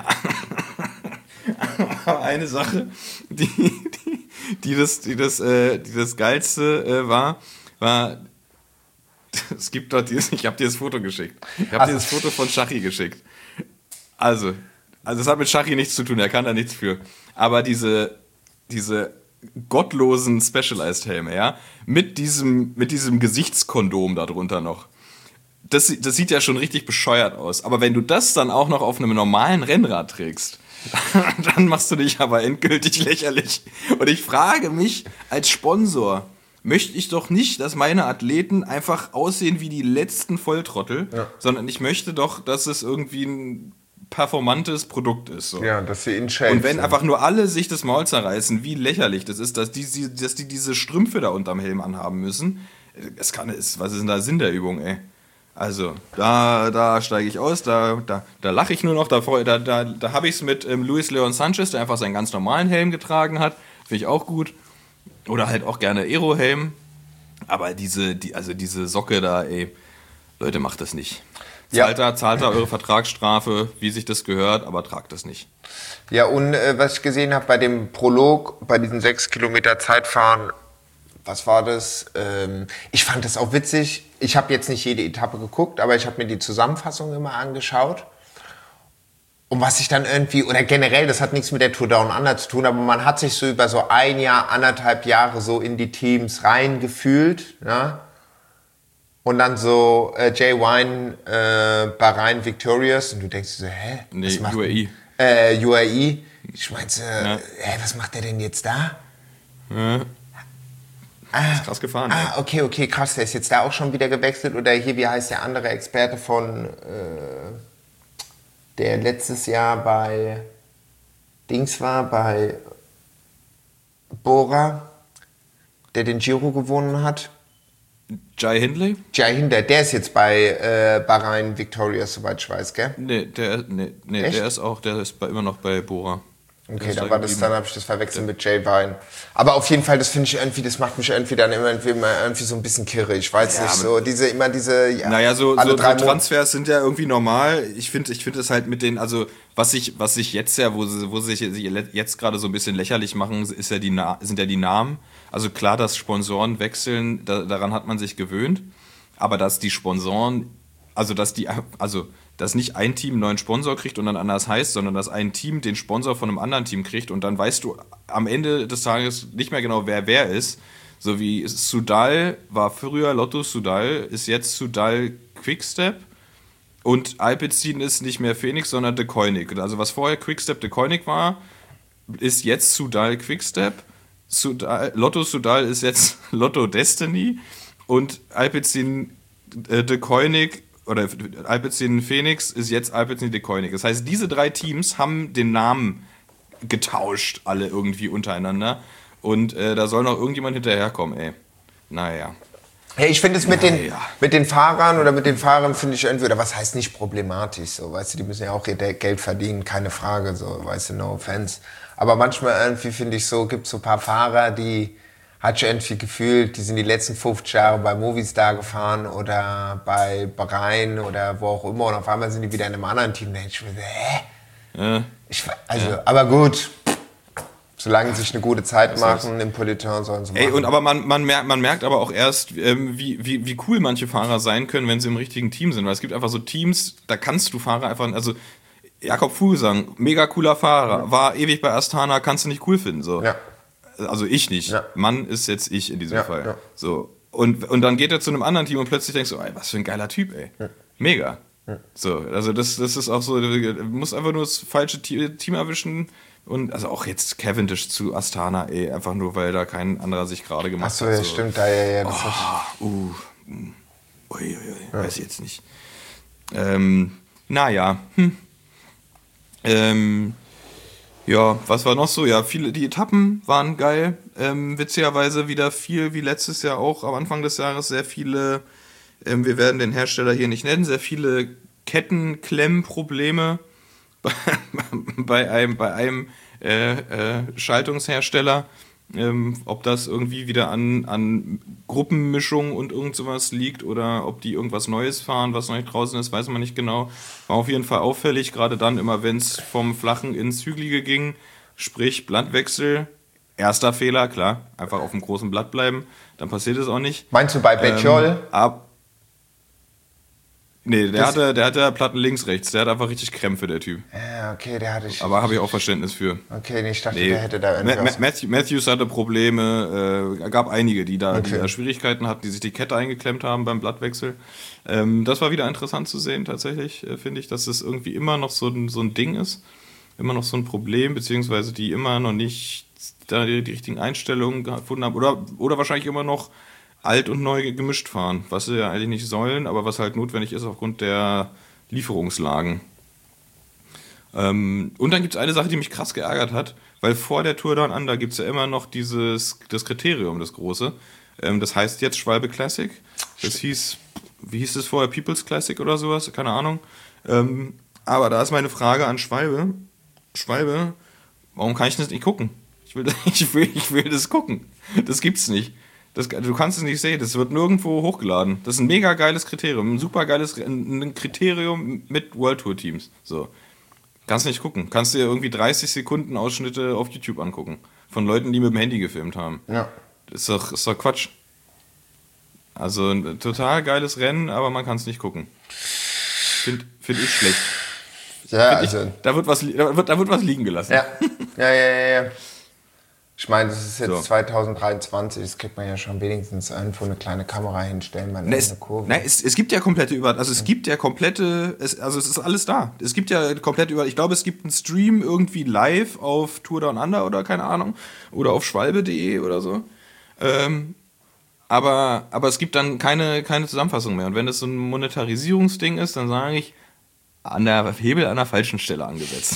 eine Sache, die, die, die das, die das, äh, die das Geilste äh, war, war, es gibt dort dieses, ich habe dir das Foto geschickt. Ich habe Ach. dir das Foto von Schachi geschickt. Also, also es hat mit Schachi nichts zu tun, er kann da nichts für. Aber diese, diese gottlosen Specialized-Helme, ja, mit diesem, mit diesem Gesichtskondom darunter noch. Das, das sieht ja schon richtig bescheuert aus. Aber wenn du das dann auch noch auf einem normalen Rennrad trägst, dann machst du dich aber endgültig lächerlich. Und ich frage mich als Sponsor, möchte ich doch nicht, dass meine Athleten einfach aussehen wie die letzten Volltrottel, Ja. sondern ich möchte doch, dass es irgendwie ein performantes Produkt ist. So. Ja, dass sie in Shape Und wenn sind. einfach nur alle sich das Maul zerreißen, wie lächerlich das ist, dass die, die- dass die diese Strümpfe da unterm Helm anhaben müssen, es kann, es, was ist denn da Sinn der Übung, ey? Also, da, da steige ich aus, da, da, da lache ich nur noch, da, freu- da, da, da habe ich es mit ähm, Luis Leon Sanchez, der einfach seinen ganz normalen Helm getragen hat, finde ich auch gut. Oder halt auch gerne Aero-Helm. Aber diese, die, also diese Socke da, ey, Leute, macht das nicht. Ja. Zahlt da, zahlt da eure Vertragsstrafe, wie sich das gehört, aber tragt das nicht. Ja, und äh, was ich gesehen habe bei dem Prolog, bei diesen sechs Kilometer Zeitfahren, was war das? Ähm, ich fand das auch witzig. Ich habe jetzt nicht jede Etappe geguckt, aber ich habe mir die Zusammenfassung immer angeschaut. Und was ich dann irgendwie, oder generell, das hat nichts mit der Tour Down Under zu tun, aber man hat sich so über so ein Jahr, anderthalb Jahre so in die Teams reingefühlt, ja. Und dann so äh, Jay Wine, äh, Bahrain Victorious, und du denkst so, hä? Nee, was macht U A E. Äh, U A E. Ich meinte, äh, Ja. hä, was macht der denn jetzt da? Ja. Ah, Ist krass gefahren, ah, okay, okay, krass, der ist jetzt da auch schon wieder gewechselt. Oder hier, wie heißt der andere Experte von, äh, der letztes Jahr bei Dings war, bei Bora, der den Giro gewonnen hat? Jai Hindley? Jai Hinder, der ist jetzt bei äh, Bahrain Victorious, soweit ich weiß, gell? Nee, der, nee, nee Echt? der ist auch, der ist bei, immer noch bei Bora. Okay, dann war das, dann habe ich das verwechselt mit Jay Vine. Aber auf jeden Fall, das finde ich irgendwie, das macht mich irgendwie dann immer irgendwie, immer irgendwie so ein bisschen kirre. Ich weiß Ja, nicht, aber- so diese, immer diese, ja, Naja, so, alle so, so drei Monate. Transfers sind ja irgendwie normal. Ich finde ich finde es halt mit den, also was sich was sich jetzt ja, wo sie, wo sie sich jetzt gerade so ein bisschen lächerlich machen, ist ja die Na- sind ja die Namen. Also klar, dass Sponsoren wechseln, da, daran hat man sich gewöhnt. Aber dass die Sponsoren, also dass die, also dass nicht ein Team einen neuen Sponsor kriegt und dann anders heißt, sondern dass ein Team den Sponsor von einem anderen Team kriegt und dann weißt du am Ende des Tages nicht mehr genau, wer wer ist. So wie Sudal war früher Lotto Sudal, ist jetzt Sudal Quickstep und Alpecin ist nicht mehr Phoenix, sondern De Koenig. Also was vorher Quickstep De Koenig war, ist jetzt Sudal Quickstep. Sudal, Lotto Sudal ist jetzt Lotto Destiny und Alpecin äh, De Koenig oder Alpecin Phoenix ist jetzt Alpecin De Koenig. Das heißt, diese drei Teams haben den Namen getauscht, alle irgendwie untereinander. Und äh, da soll noch irgendjemand hinterherkommen, ey. Naja. Hey, ich finde es mit den, Ja. mit den Fahrern oder mit den Fahrern finde ich irgendwie, oder was heißt nicht problematisch, so, weißt du, die müssen ja auch ihr Geld verdienen, keine Frage, so, weißt du, no offense. Aber manchmal irgendwie finde ich so, gibt es so ein paar Fahrer, die, hat schon irgendwie gefühlt, die sind die letzten fünfzig Jahre bei Movistar gefahren oder bei Bahrain oder wo auch immer und auf einmal sind die wieder in einem anderen Team, da denke ich mir so, hä? Ja. Ich, also, aber gut. Solange sie sich eine gute Zeit machen im Peloton, sollen sie machen. Ey, und aber man, man, merkt, man merkt aber auch erst, ähm, wie, wie, wie cool manche Fahrer sein können, wenn sie im richtigen Team sind. Weil es gibt einfach so Teams, da kannst du Fahrer einfach, also Jakob Fuglsang, mega cooler Fahrer, war ewig bei Astana, kannst du nicht cool finden. So. Ja. Also ich nicht. Ja. Mann ist jetzt ich in diesem Ja, Fall. ja. So. Und, und dann geht er zu einem anderen Team und plötzlich denkst du, ey, was für ein geiler Typ, ey. Mega. So, also das, das ist auch so, du musst einfach nur das falsche Team erwischen. Und also auch jetzt Cavendish zu Astana, ey, einfach nur, weil da kein anderer sich gerade gemacht Achso, hat. ja, so. stimmt, da, ja, ja, das ist Ah, uh, mm. ui, ui, ui, weiß ich jetzt nicht. Ähm, naja, hm. Ähm, ja, was war noch so? Ja, viele, die Etappen waren geil. Ähm, witzigerweise wieder viel, wie letztes Jahr auch, am Anfang des Jahres sehr viele, ähm, wir werden den Hersteller hier nicht nennen, sehr viele Kettenklemmprobleme bei, bei einem, bei einem äh, äh, Schaltungshersteller. Ähm, ob das irgendwie wieder an, an Gruppenmischung und irgend sowas liegt oder ob die irgendwas Neues fahren, was noch nicht draußen ist, weiß man nicht genau. War auf jeden Fall auffällig, gerade dann immer, wenn es vom Flachen ins Hügelige ging, sprich Blattwechsel. Erster Fehler, klar, einfach auf dem großen Blatt bleiben, dann passiert es auch nicht. Meinst du bei Betjol? Ähm, ab, nee, der Das- hatte, der hatte Platten links, rechts, der hat einfach richtig Krämpfe, der Typ. Ja, okay, der hatte ich. Aber habe ich auch Verständnis für. Okay, nee, ich dachte, Nee. der hätte da Ma- irgendwas. Ma- Matthew, Matthews hatte Probleme, äh, gab einige, die da, die Okay. da Schwierigkeiten hatten, die sich die Kette eingeklemmt haben beim Blattwechsel. Ähm, das war wieder interessant zu sehen, tatsächlich, äh, finde ich, dass es irgendwie immer noch so ein, so ein Ding ist, immer noch so ein Problem, beziehungsweise die immer noch nicht da die, die richtigen Einstellungen gefunden haben oder, oder wahrscheinlich immer noch alt und neu gemischt fahren, was sie ja eigentlich nicht sollen, aber was halt notwendig ist aufgrund der Lieferungslagen. Ähm, und dann gibt es eine Sache, die mich krass geärgert hat, weil vor der Tour Down Under gibt es ja immer noch dieses, das Kriterium, das große. Ähm, das heißt jetzt Schwalbe Classic. Das hieß, wie hieß es vorher, People's Classic oder sowas? Keine Ahnung. Ähm, aber da ist meine Frage an Schwalbe. Schwalbe, warum kann ich das nicht gucken? Ich will, ich will, ich will das gucken. Das gibt's nicht. Das, du kannst es nicht sehen, das wird nirgendwo hochgeladen. Das ist ein mega geiles Kriterium, ein super geiles ein, ein Kriterium mit World Tour Teams. So. Kannst nicht gucken. Kannst dir irgendwie dreißig Sekunden Ausschnitte auf YouTube angucken. Von Leuten, die mit dem Handy gefilmt haben. Ja. Das ist doch, ist doch Quatsch. Also ein total geiles Rennen, aber man kann es nicht gucken. Finde find ich schlecht. Ja, Find also. ich, da, wird was, li- da, wird, da wird was liegen gelassen. Ja. Ja, ja, ja, ja. Ich meine, das ist jetzt So. zwanzig dreiundzwanzig, das kriegt man ja schon wenigstens irgendwo eine kleine Kamera hinstellen, man in Ne, eine es, Kurve. ne, es, es gibt ja komplette über, also es gibt ja komplette, es, also es ist alles da. Es gibt ja komplett über, ich glaube, es gibt einen Stream irgendwie live auf Tour Down Under oder keine Ahnung oder auf schwalbe punkt de oder so. Ähm, aber, aber es gibt dann keine, keine Zusammenfassung mehr. Und wenn das so ein Monetarisierungsding ist, dann sage ich, an der Hebel an der falschen Stelle angesetzt.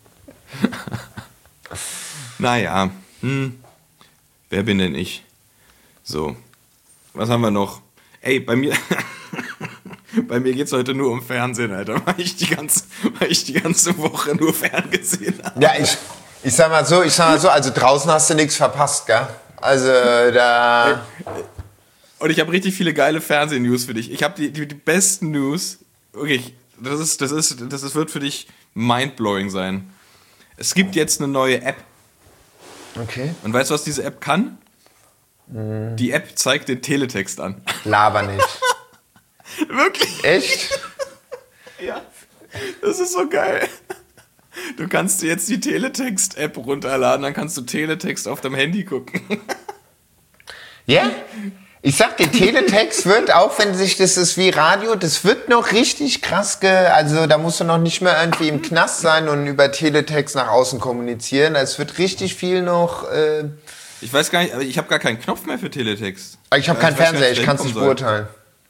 Naja, hm. Wer bin denn ich? So, was haben wir noch? Ey, bei mir, bei mir geht's heute nur um Fernsehen, Alter, weil ich die ganze, weil ich die ganze Woche nur ferngesehen habe. Ja, ich, Ich sag mal so, ich sag mal so, also draußen hast du nichts verpasst, gell? Also da... Und ich habe richtig viele geile Fernseh-News für dich. Ich habe die, die, die besten News. Wirklich, das ist, das ist, das ist, wird für dich mindblowing sein. Es gibt jetzt eine neue App. Okay. Und weißt du, was diese App kann? Mm. Die App zeigt den Teletext an. Laber nicht. Wirklich? Echt? Ja. Das ist so geil. Du kannst dir jetzt die Teletext-App runterladen, dann kannst du Teletext auf deinem Handy gucken. Ja? Ich sag dir, Teletext wird, auch wenn sich das ist wie Radio, das wird noch richtig krass, ge also da musst du noch nicht mehr irgendwie im Knast sein und über Teletext nach außen kommunizieren. Es wird richtig viel noch... Äh ich weiß gar nicht, ich habe gar keinen Knopf mehr für Teletext. Ich habe keinen Fernseher, ich kann es nicht beurteilen.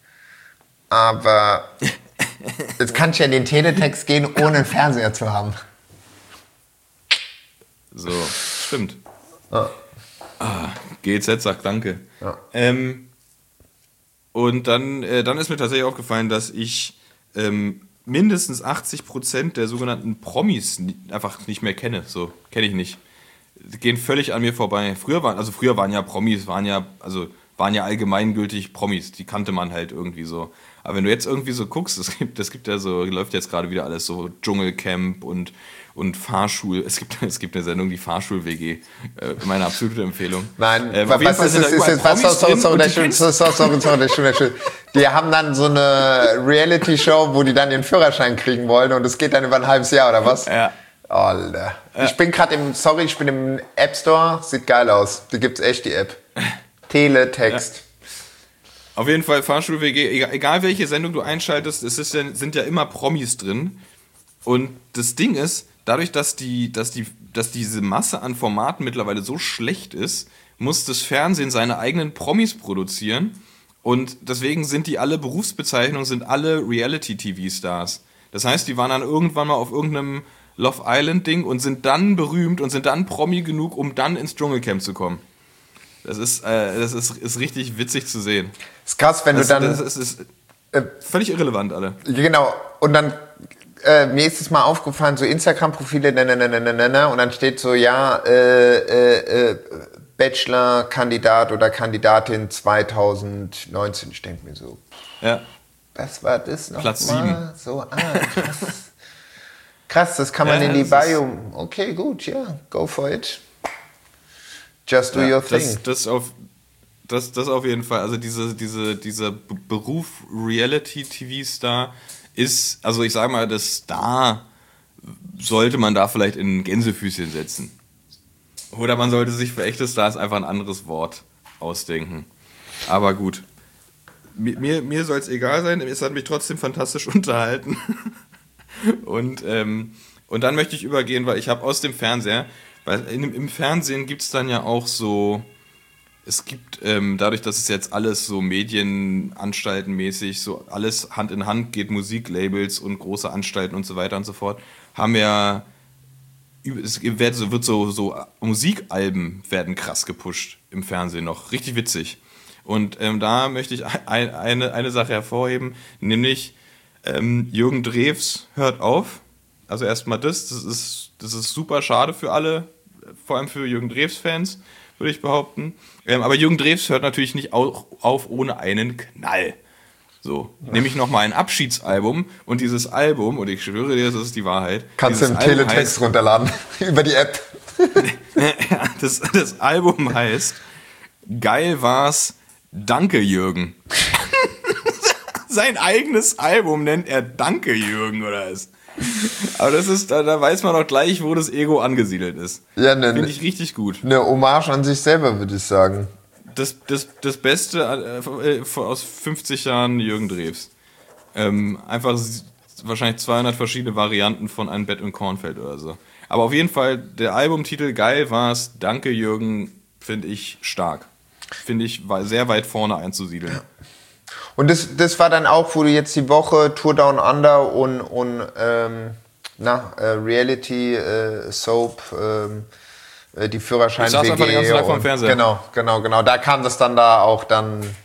Aber jetzt kann ich ja den Teletext gehen, ohne einen Fernseher zu haben. So, stimmt. Ja. Ah, G Z sagt danke. Ja. Ähm, und dann, äh, dann ist mir tatsächlich aufgefallen, dass ich ähm, mindestens achtzig Prozent der sogenannten Promis nie, einfach nicht mehr kenne. So, kenne ich nicht. Die gehen völlig an mir vorbei. Früher waren, also früher waren ja Promis, waren ja, also waren ja allgemeingültig Promis, die kannte man halt irgendwie so. Aber wenn du jetzt irgendwie so guckst, es gibt, es gibt ja so, läuft jetzt gerade wieder alles so Dschungelcamp und, und Fahrschul. Es gibt, es gibt eine Sendung, die Fahrschul-W G. Äh, meine absolute Empfehlung. Nein, ähm, was ist, ist, ist jetzt, was, sorry, sorry, sorry, sorry, sorry, sorry, sorry. Die haben dann so eine Reality-Show, wo die dann ihren Führerschein kriegen wollen und es geht dann über ein halbes Jahr, oder was? Ja. Alter. Ja. Ich bin gerade im, sorry, ich bin im App Store, sieht geil aus. Da gibt's echt die App. Teletext. Ja. Auf jeden Fall Fahrschul-W G, egal, egal welche Sendung du einschaltest, es ist ja, sind ja immer Promis drin. Und das Ding ist, dadurch, dass, die, dass, die, dass diese Masse an Formaten mittlerweile so schlecht ist, muss das Fernsehen seine eigenen Promis produzieren. Und deswegen sind die alle Berufsbezeichnungen, sind alle Reality-T V-Stars. Das heißt, die waren dann irgendwann mal auf irgendeinem Love Island-Ding und sind dann berühmt und sind dann Promi genug, um dann ins Dschungelcamp zu kommen. Das ist, äh, das ist, ist richtig witzig zu sehen. Ist krass, wenn das, du dann... Das ist, ist äh, völlig irrelevant, alle. Genau, und dann... Äh, mir ist es mal aufgefallen, so Instagram-Profile, ne, ne, ne, ne, ne, ne, und dann steht so, ja, äh, äh, äh, Bachelor-Kandidat oder Kandidatin zwanzig neunzehn. Ich denke mir so, ja. Was war das noch Platz mal? sieben. So, ah, krass. Krass, das kann man ja, in die das Bio... Okay, gut, ja, yeah, go for it. Just do ja, your thing. Das, das, auf, das, das auf jeden Fall. Also diese, diese, dieser Beruf Reality-T V-Star ist, also ich sage mal, das Star sollte man da vielleicht in Gänsefüßchen setzen. Oder man sollte sich für echte Stars einfach ein anderes Wort ausdenken. Aber gut. Mir, mir soll es egal sein, es hat mich trotzdem fantastisch unterhalten. Und, ähm, und dann möchte ich übergehen, weil ich habe aus dem Fernseher, weil in, im Fernsehen gibt es dann ja auch so, es gibt, ähm, dadurch, dass es jetzt alles so medienanstaltenmäßig, so alles Hand in Hand geht, Musiklabels und große Anstalten und so weiter und so fort, haben ja, es wird so, wird so, so Musikalben werden krass gepusht im Fernsehen noch, richtig witzig. Und ähm, da möchte ich ein, eine, eine Sache hervorheben, nämlich ähm, Jürgen Drews hört auf. Also erstmal das, das ist, das ist super schade für alle, vor allem für Jürgen Drews-Fans, würde ich behaupten. Ähm, aber Jürgen Drews hört natürlich nicht auch auf ohne einen Knall. So, ja. Nämlich nochmal ein Abschiedsalbum und dieses Album, und ich schwöre dir, das ist die Wahrheit. Kannst du im Album Teletext heißt, runterladen, über die App. Ja, das, das Album heißt Geil war's, Danke Jürgen. Sein eigenes Album nennt er Danke Jürgen oder was? Aber das ist, da, da weiß man doch gleich, wo das Ego angesiedelt ist. Ja, ne, finde ich richtig gut. Eine Hommage an sich selber, würde ich sagen. Das, das, das Beste äh, aus fünfzig Jahren Jürgen Drews. Ähm, einfach wahrscheinlich zweihundert verschiedene Varianten von Ein Bett in Kornfeld oder so. Aber auf jeden Fall, der Albumtitel Geil war's, Danke Jürgen, finde ich stark. Finde ich sehr weit vorne einzusiedeln. Ja. Und das, das war dann auch, wo du jetzt die Woche Tour Down Under und, und ähm, na, äh, Reality äh, Soap, ähm, äh, die Führerschein-W G. Ich saß einfach den ganzen Tag vorm Fernseher. Genau, genau, genau. Da kam das dann da auch dann...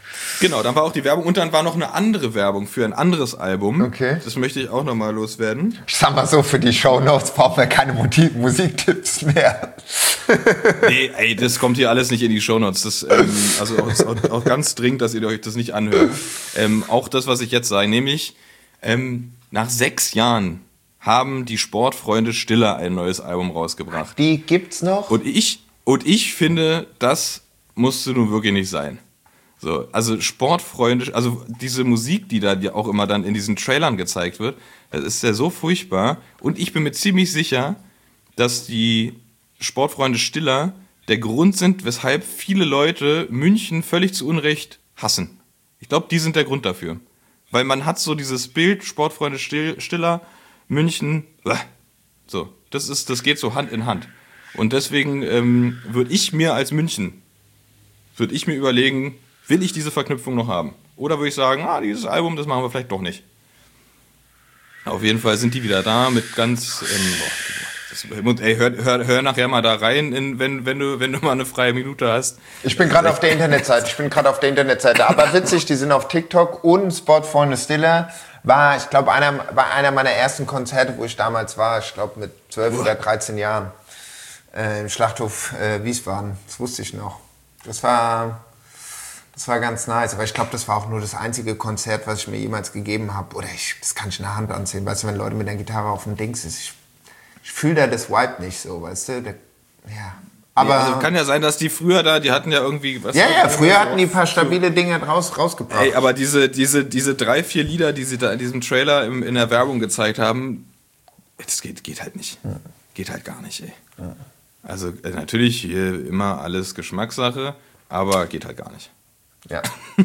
Genau, dann war auch die Werbung und dann war noch eine andere Werbung für ein anderes Album. Okay. Das möchte ich auch nochmal loswerden. Ich sag mal so, für die Shownotes brauchen wir keine Musik- Musiktipps mehr. Nee, ey, das kommt hier alles nicht in die Shownotes. Das, ähm, also auch, auch, auch ganz dringend, dass ihr euch das nicht anhört. Ähm, auch das, was ich jetzt sage, nämlich ähm, nach sechs Jahren haben die Sportfreunde Stiller ein neues Album rausgebracht. Die gibt's noch? Und ich, und ich finde, das musste nun wirklich nicht sein. So, also Sportfreunde, also diese Musik, die da die auch immer dann in diesen Trailern gezeigt wird, das ist ja so furchtbar. Und ich bin mir ziemlich sicher, dass die Sportfreunde Stiller der Grund sind, weshalb viele Leute München völlig zu Unrecht hassen. Ich glaube, die sind der Grund dafür. Weil man hat so dieses Bild, Sportfreunde Stiller, München, bäh. So, das ist, das geht so Hand in Hand. Und deswegen ähm, würde ich mir als München, würde ich mir überlegen, will ich diese Verknüpfung noch haben? Oder würde ich sagen, ah, dieses Album, das machen wir vielleicht doch nicht. Auf jeden Fall sind die wieder da mit ganz, ähm, boah, das, ey, hör, hör, hör nachher mal da rein, in, wenn, wenn, du, wenn du mal eine freie Minute hast. Ich bin gerade auf der Internetseite, ich bin gerade auf der Internetseite. Aber witzig, die sind auf TikTok und Sportfreunde Stiller war, ich glaube, einer, war einer meiner ersten Konzerte, wo ich damals war, ich glaube mit zwölf oder dreizehn Jahren, äh, im Schlachthof äh, Wiesbaden. Das wusste ich noch. Das war... Das war ganz nice, aber ich glaube, das war auch nur das einzige Konzert, was ich mir jemals gegeben habe. Oder ich, das kann ich in der Hand anziehen, weißt du, wenn Leute mit der Gitarre auf dem Dings ist. Ich, ich fühle da das Vibe nicht so, weißt du. Der, ja. Aber ja, also kann ja sein, dass die früher da, die hatten ja irgendwie... Was ja, ja, früher hatten die ein paar stabile Dinge raus, rausgebracht. Ey, aber diese, diese, diese drei, vier Lieder, die sie da in diesem Trailer im, in der Werbung gezeigt haben, das geht, geht halt nicht. Ja. Geht halt gar nicht, ey. Ja. Also äh, natürlich hier immer alles Geschmackssache, aber geht halt gar nicht. Ja.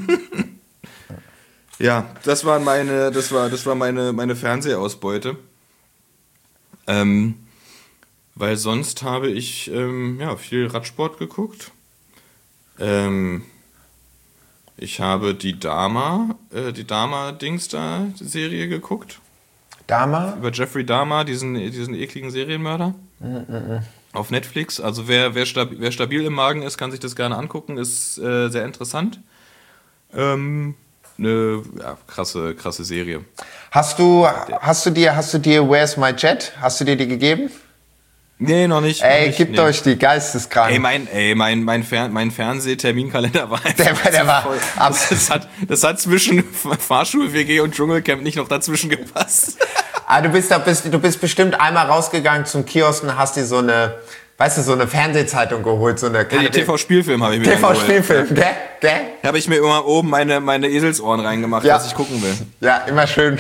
Ja, das war meine, das war, das war meine, meine Fernsehausbeute. Ähm, weil sonst habe ich ähm, ja, viel Radsport geguckt. Ähm, ich habe die Dahmer, äh, die Dahmer-Dings da Serie geguckt. Dahmer? Über Jeffrey Dahmer, diesen, diesen ekligen Serienmörder. Mm-mm. Auf Netflix. Also wer, wer, stabil, wer stabil im Magen ist, kann sich das gerne angucken. Ist äh, sehr interessant. Ähm, eine ja, krasse, krasse Serie. Hast du, hast du dir, hast du dir Where's My Jet? Hast du dir die gegeben? Nee, noch nicht. Ey, noch nicht, gebt nee. euch die geisteskrank. Ey, mein, ey, mein, mein, Fer- mein Fernsehterminkalender war einfach Der- der zu war voll. ab- Das, das, hat, das hat zwischen Fahrschul-W G und Dschungelcamp nicht noch dazwischen gepasst. Ah, du bist, da bist, du bist bestimmt einmal rausgegangen zum Kiosk und hast dir so eine, weißt du, so eine Fernsehzeitung geholt, so eine Ja, die T V-Spielfilm habe ich mir T dann geholt. V-Spielfilm, gell? Gell? Da habe ich mir immer oben meine, meine Eselsohren reingemacht, Ja. was ich gucken will. Ja, immer schön.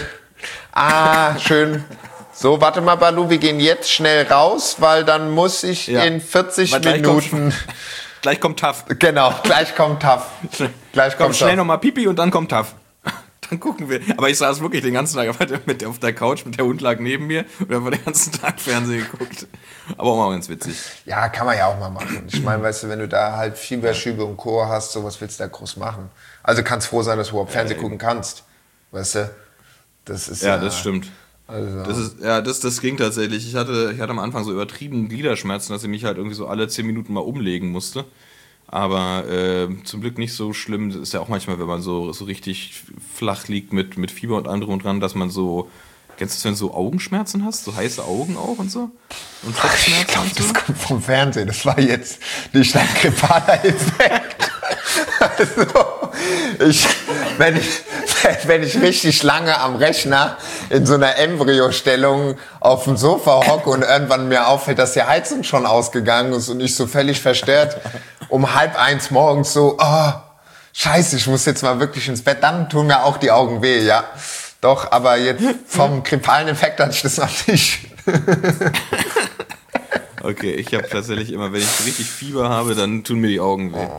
Ah, schön. So, warte mal, Balu, wir gehen jetzt schnell raus, weil dann muss ich Ja. in vierzig Weil gleich Minuten... kommt- Gleich kommt Taff. Genau, gleich kommt Taff. Gleich Komm, kommt schnell Taff. nochmal Pipi und dann kommt Taff. Dann gucken wir. Aber ich saß wirklich den ganzen Tag mit auf der Couch, mit der Hund lag neben mir und habe den ganzen Tag Fernsehen geguckt. Aber auch mal ganz witzig. Ja, kann man ja auch mal machen. Ich meine, weißt du, wenn du da halt Fieberschübe und Co. hast, so was willst du da groß machen? Also kannst froh sein, dass du überhaupt Fernsehen gucken kannst. Weißt du? Das ist Ja, das stimmt. Also. Das ist, ja, das, das ging tatsächlich. Ich hatte, ich hatte am Anfang so übertrieben Gliederschmerzen, dass ich mich halt irgendwie so alle zehn Minuten mal umlegen musste. Aber äh, zum Glück nicht so schlimm. Das ist ja auch manchmal, wenn man so, so richtig flach liegt mit, mit Fieber und allem drum und dran, dass man so, kennst du das, wenn du so Augenschmerzen hast? So heiße Augen auch und so? Und Ich Kopfschmerzen glaube, und so? das kommt vom Fernsehen. Das war jetzt nicht ein grippaler Effekt. Also, ich, wenn, ich, wenn ich richtig lange am Rechner in so einer Embryostellung auf dem Sofa hocke und irgendwann mir auffällt, dass die Heizung schon ausgegangen ist und ich so völlig verstört um halb eins morgens so, oh, scheiße, ich muss jetzt mal wirklich ins Bett, dann tun mir auch die Augen weh, ja. Doch, aber jetzt vom grippalen Effekt hatte ich das noch nicht. Okay, ich habe tatsächlich immer, wenn ich richtig Fieber habe, dann tun mir die Augen weh.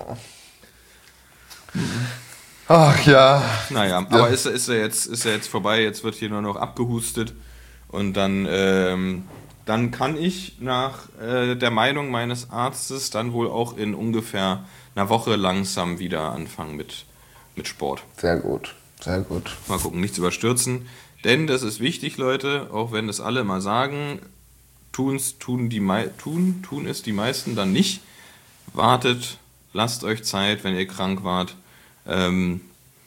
Ach ja. Naja, aber ist, ist, er jetzt, ist er jetzt vorbei, jetzt wird hier nur noch abgehustet und dann, ähm, dann kann ich nach äh, der Meinung meines Arztes dann wohl auch in ungefähr einer Woche langsam wieder anfangen mit, mit Sport. Sehr gut, sehr gut. Mal gucken, nichts überstürzen, denn das ist wichtig, Leute, auch wenn das alle mal sagen, tun's, tun, die, tun, tun es die meisten dann nicht. Wartet, lasst euch Zeit, wenn ihr krank wart. Ähm,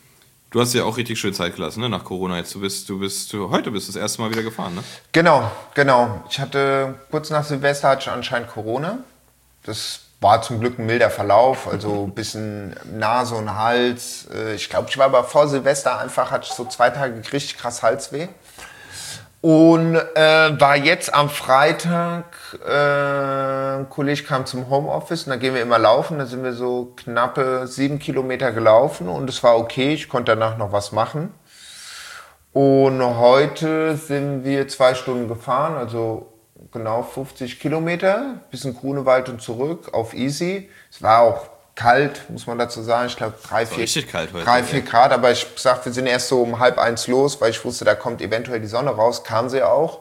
Du hast ja auch richtig schön Zeit gelassen, ne, nach Corona jetzt. Du bist, du bist, du, heute bist du das erste Mal wieder gefahren, ne? Genau, genau. Ich hatte, kurz nach Silvester hatte ich anscheinend Corona. Das war zum Glück ein milder Verlauf, also ein bisschen Nase und Hals. Ich glaube, ich war aber vor Silvester einfach, hatte ich so zwei Tage richtig krass Halsweh. Und äh, war jetzt am Freitag, äh, ein Kollege kam zum Homeoffice und da gehen wir immer laufen. Da sind wir so knappe sieben Kilometer gelaufen und es war okay, ich konnte danach noch was machen. Und heute sind wir zwei Stunden gefahren, also genau fünfzig Kilometer, bis in Grunewald und zurück auf Easy. Es war auch kalt, muss man dazu sagen. Ich glaube drei, vier, richtig kalt heute, drei, vier Grad. Aber ich hab gesagt, wir sind erst so um halb eins los, weil ich wusste, da kommt eventuell die Sonne raus. Kam sie auch.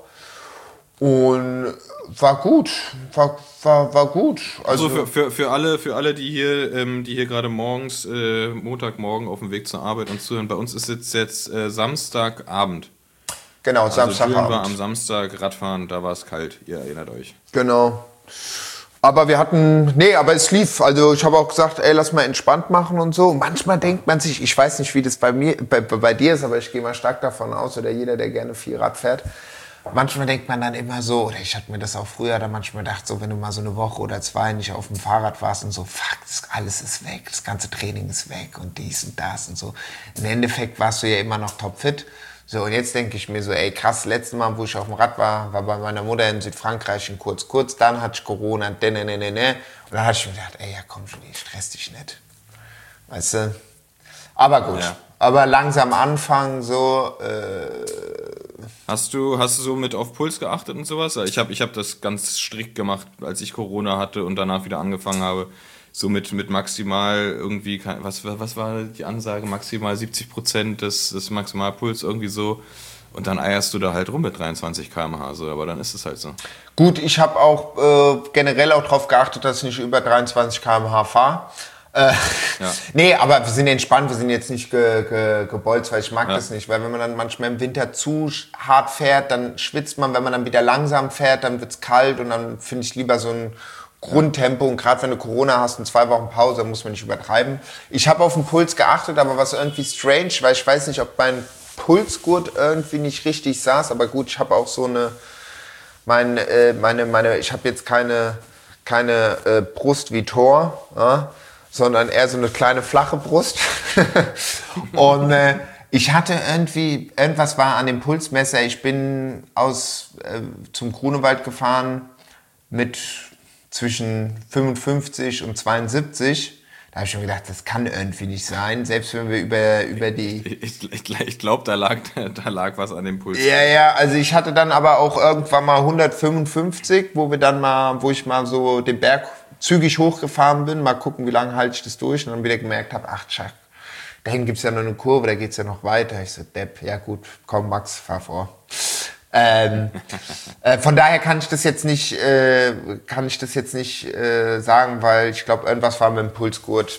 Und war gut, war, war, war gut. Also, also für, für, für alle, für alle, die hier, ähm, die hier gerade morgens, äh, Montagmorgen auf dem Weg zur Arbeit uns zuhören, bei uns ist jetzt, jetzt äh, Samstagabend. Genau, also Samstagabend. war am Samstag Radfahren, da war es kalt, ihr erinnert euch. Genau. Aber wir hatten, nee, aber es lief. Also ich habe auch gesagt, ey, lass mal entspannt machen und so. Manchmal denkt man sich, ich weiß nicht, wie das bei mir, bei, bei dir ist, aber ich gehe mal stark davon aus, oder jeder, der gerne viel Rad fährt. Manchmal denkt man dann immer so, oder ich hatte mir das auch früher dann manchmal gedacht, so wenn du mal so eine Woche oder zwei nicht auf dem Fahrrad warst und so, fuck, das, alles ist weg, das ganze Training ist weg und dies und das und so. Im Endeffekt warst du ja immer noch topfit. So, und jetzt denke ich mir so, ey, krass, letztes Mal, wo ich auf dem Rad war, war bei meiner Mutter in Südfrankreich in kurz, kurz, dann hatte ich Corona, ne, ne, ne, ne. Und dann hatte ich mir gedacht, ey, ja komm schon, ich stress dich nicht. Weißt du? Aber gut, ja. Aber langsam anfangen, so, äh, Hast du, hast du so mit auf Puls geachtet und sowas? Ich habe ich hab das ganz strikt gemacht, als ich Corona hatte und danach wieder angefangen habe. So mit, mit maximal irgendwie, was, was war die Ansage? Maximal siebzig Prozent des, des Maximalpuls irgendwie so. Und dann eierst du da halt rum mit dreiundzwanzig Kilometer pro Stunde. So, aber dann ist es halt so. Gut, ich habe auch äh, generell auch darauf geachtet, dass ich nicht über dreiundzwanzig Kilometer pro Stunde fahre. Äh, ja. Nee, aber wir sind entspannt, wir sind jetzt nicht ge, ge, gebolzt, weil ich mag ja. das nicht. Weil wenn man dann manchmal im Winter zu hart fährt, dann schwitzt man. Wenn man dann wieder langsam fährt, dann wird's kalt. Und dann finde ich lieber so ein Grundtempo. Und gerade wenn du Corona hast und zwei Wochen Pause, muss man nicht übertreiben. Ich habe auf den Puls geachtet, aber was irgendwie strange, weil ich weiß nicht, ob mein Pulsgurt irgendwie nicht richtig saß. Aber gut, ich habe auch so eine, mein, äh, meine, meine, ich habe jetzt keine, keine äh, Brust wie Thor, ja? Sondern eher so eine kleine flache Brust. Und äh, ich hatte irgendwie, irgendwas war an dem Pulsmesser. Ich bin aus äh, zum Grunewald gefahren mit zwischen fünfundfünfzig und zweiundsiebzig. Da habe ich schon gedacht, das kann irgendwie nicht sein, selbst wenn wir über, über die... Ich, ich, ich glaube, da lag, da lag was an dem Puls. Ja, ja, also ich hatte dann aber auch irgendwann mal hundertfünfundfünfzig, wo wir dann mal, wo ich mal so den Berg zügig hochgefahren bin, mal gucken, wie lange halte ich das durch, und dann wieder gemerkt habe, ach, Schack, da hinten gibt's ja noch eine Kurve, da geht's ja noch weiter. Ich so, Depp, ja gut, komm Max, fahr vor. Ähm, äh, von daher kann ich das jetzt nicht, äh, kann ich das jetzt nicht äh, sagen, weil ich glaube, irgendwas war mit dem Pulsgurt,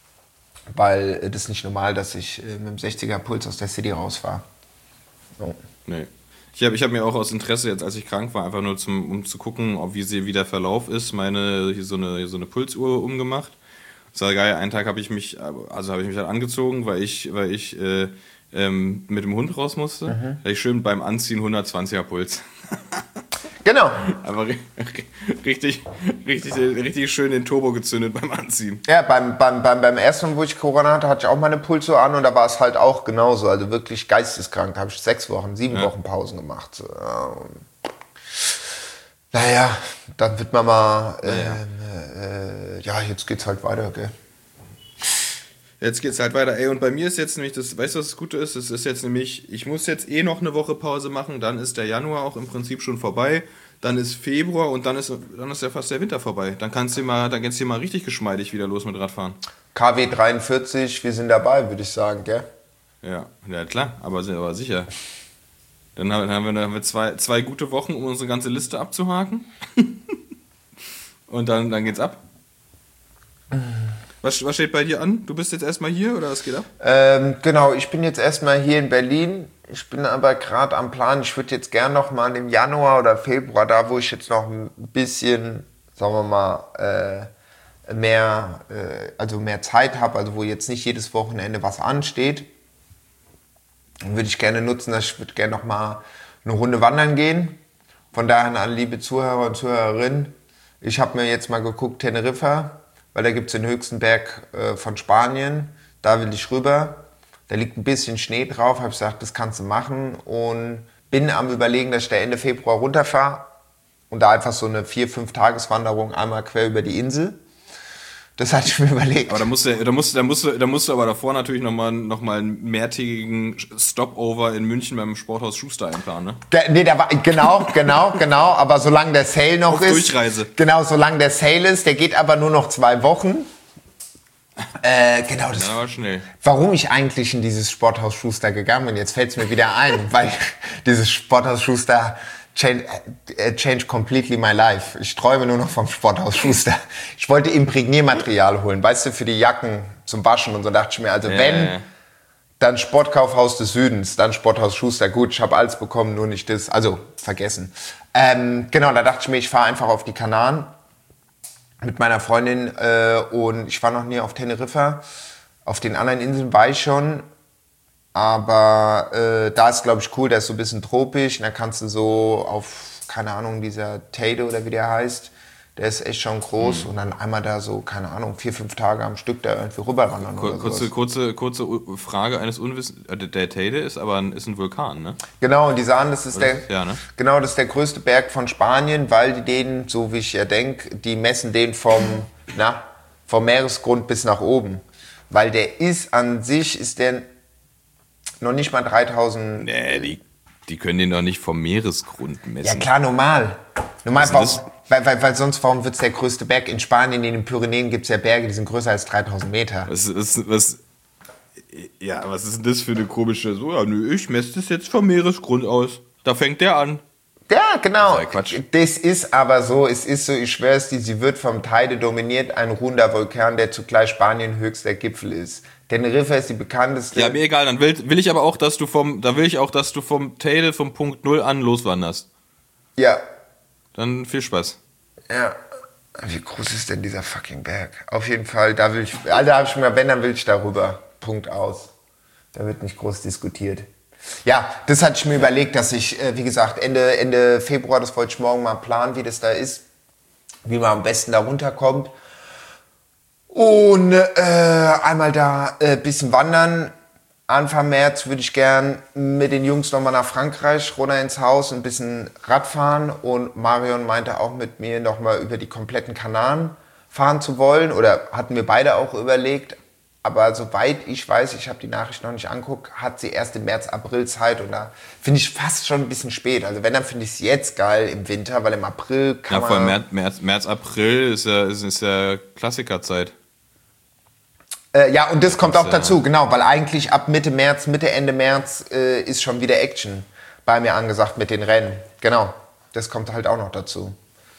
weil äh, das ist nicht normal, dass ich äh, mit dem sechziger Puls aus der City rausfahre. So. Nee. Ich habe ich hab mir auch aus Interesse, jetzt als ich krank war, einfach nur zum, um zu gucken, ob wie, sie, wie der Verlauf ist, meine hier so eine, so eine Pulsuhr umgemacht. Das war geil. Einen Tag habe ich mich, also habe ich mich halt angezogen, weil ich, weil ich äh, ähm, mit dem Hund raus musste. Mhm. Da ich schön beim Anziehen hundertzwanziger Puls. Genau. Aber richtig, richtig, richtig schön den Turbo gezündet beim Anziehen. Ja, beim, beim, beim, beim ersten Mal, wo ich Corona hatte, hatte ich auch meine Pulsuhr an und da war es halt auch genauso. Also wirklich geisteskrank. Da habe ich sechs Wochen, sieben ja. Wochen Pausen gemacht. Naja, dann wird man mal, äh, naja. äh, ja, jetzt geht's halt weiter, gell. Jetzt geht's halt weiter. Ey, und bei mir ist jetzt nämlich, das, weißt du, was das Gute ist? Es ist jetzt nämlich, ich muss jetzt eh noch eine Woche Pause machen, dann ist der Januar auch im Prinzip schon vorbei, dann ist Februar und dann ist, dann ist ja fast der Winter vorbei. Dann kannst du mal, dann geht's dir mal richtig geschmeidig wieder los mit Radfahren. K W dreiundvierzig, wir sind dabei, würde ich sagen, gell? Ja, ja klar, aber, aber sicher. Dann haben, haben wir, dann haben wir zwei, zwei gute Wochen, um unsere ganze Liste abzuhaken. Und dann, dann geht's ab. Was, was steht bei dir an? Du bist jetzt erstmal hier oder was geht ab? Ähm, genau, ich bin jetzt erstmal hier in Berlin. Ich bin aber gerade am Plan, ich würde jetzt gern noch mal im Januar oder Februar, da wo ich jetzt noch ein bisschen, sagen wir mal, äh, mehr, äh, also mehr Zeit habe, also wo jetzt nicht jedes Wochenende was ansteht, Den würde ich gerne nutzen, dass ich würde gerne noch mal eine Runde wandern gehen. Von daher an alle liebe Zuhörer und Zuhörerinnen. Ich habe mir jetzt mal geguckt, Teneriffa, weil da gibt es den höchsten Berg äh, von Spanien. Da will ich rüber. Da liegt ein bisschen Schnee drauf. Habe ich gesagt, das kannst du machen. Und bin am Überlegen, dass ich da Ende Februar runterfahre und da einfach so eine vier-, fünf Tageswanderung einmal quer über die Insel. Das hatte ich mir überlegt. Aber da musst du, da musst, da musst du, da musst du aber davor natürlich nochmal noch mal einen mehrtägigen Stopover in München beim Sporthaus Schuster einplanen, ne? Der, nee, da war, genau, genau, genau. Aber solange der Sale noch Auf ist. Durchreise. Genau, solange der Sale ist, der geht aber nur noch zwei Wochen. Äh, genau, das. Ja, aber schnell. Warum ich eigentlich in dieses Sporthaus Schuster gegangen bin, jetzt fällt es mir wieder ein, weil dieses Sporthaus Schuster change, äh, change completely my life. Ich träume nur noch vom Sporthaus Schuster. Ich wollte Imprägniermaterial holen, weißt du, für die Jacken zum Waschen und so. Dachte ich mir, also Ja, wenn, ja. dann Sportkaufhaus des Südens, dann Sporthaus Schuster. Gut, ich habe alles bekommen, nur nicht das. Also, vergessen. Ähm, genau, da dachte ich mir, ich fahre einfach auf die Kanaren mit meiner Freundin äh, und ich war noch nie auf Teneriffa. Auf den anderen Inseln war ich schon, aber äh, da ist, glaube ich, cool, da ist so ein bisschen tropisch. Und da kannst du so auf, keine Ahnung, dieser Teide oder wie der heißt, der ist echt schon groß. Mhm. Und dann einmal da so, keine Ahnung, vier, fünf Tage am Stück da irgendwie rüberwandern Kur- oder kurze, sowas. kurze, kurze Frage eines Unwissens. Der Teide ist aber ein, ist ein Vulkan, ne? Genau, und die sagen, das ist Oder der, ist- ja, ne? genau, das ist der größte Berg von Spanien, weil die den, so wie ich ja denke, die messen den vom, na, vom Meeresgrund bis nach oben. Weil der ist an sich, ist der noch nicht mal dreitausend. Nee, die, die können den doch nicht vom Meeresgrund messen. Ja klar, normal. Normal, Was ist warum, das? weil, weil, weil sonst, warum wird es der größte Berg? In Spanien, in den Pyrenäen gibt es ja Berge, die sind größer als dreitausend Meter. Was, was, was, ja, was ist denn das für eine komische, so, ja, nö, ich messe das jetzt vom Meeresgrund aus. Da fängt der an. Ja, genau. Das ist ja Quatsch. Das ist aber so, es ist so, ich schwör's dir, sie wird vom Teide dominiert, ein ruhender Vulkan, der zugleich Spanien höchster Gipfel ist. Teneriffa ist die bekannteste. Ja, mir egal, dann will, will ich aber auch, dass du vom, da will ich auch, dass du vom Teide vom Punkt Null an loswanderst. Ja, Dann viel Spaß. ja. Wie groß ist denn dieser fucking Berg? Auf jeden Fall, da will ich, Alter, hab ich mir, wenn, dann will ich darüber. Punkt aus. Da wird nicht groß diskutiert. Ja, das hatte ich mir überlegt, dass ich, äh, wie gesagt, Ende, Ende Februar, das wollte ich morgen mal planen, wie das da ist, wie man am besten da runterkommt. Und äh, einmal da ein äh, bisschen wandern. Anfang März würde ich gern mit den Jungs nochmal nach Frankreich, runter ins Haus, ein bisschen Radfahren. Und Marion meinte auch mit mir nochmal über die kompletten Kanaren fahren zu wollen. Oder hatten wir beide auch überlegt. Aber soweit ich weiß, ich habe die Nachricht noch nicht angeguckt, hat sie erst im März, April Zeit. Und da finde ich fast schon ein bisschen spät. Also wenn, dann finde ich es jetzt geil im Winter, weil im April kann Ja, man... vor allem März, März, März, April ist ja, ist, ist ja Klassikerzeit. Äh, ja, und das kommt Das, auch äh, dazu, genau, weil eigentlich ab Mitte März, Mitte, Ende März äh, ist schon wieder Action bei mir angesagt mit den Rennen. Genau, das kommt halt auch noch dazu.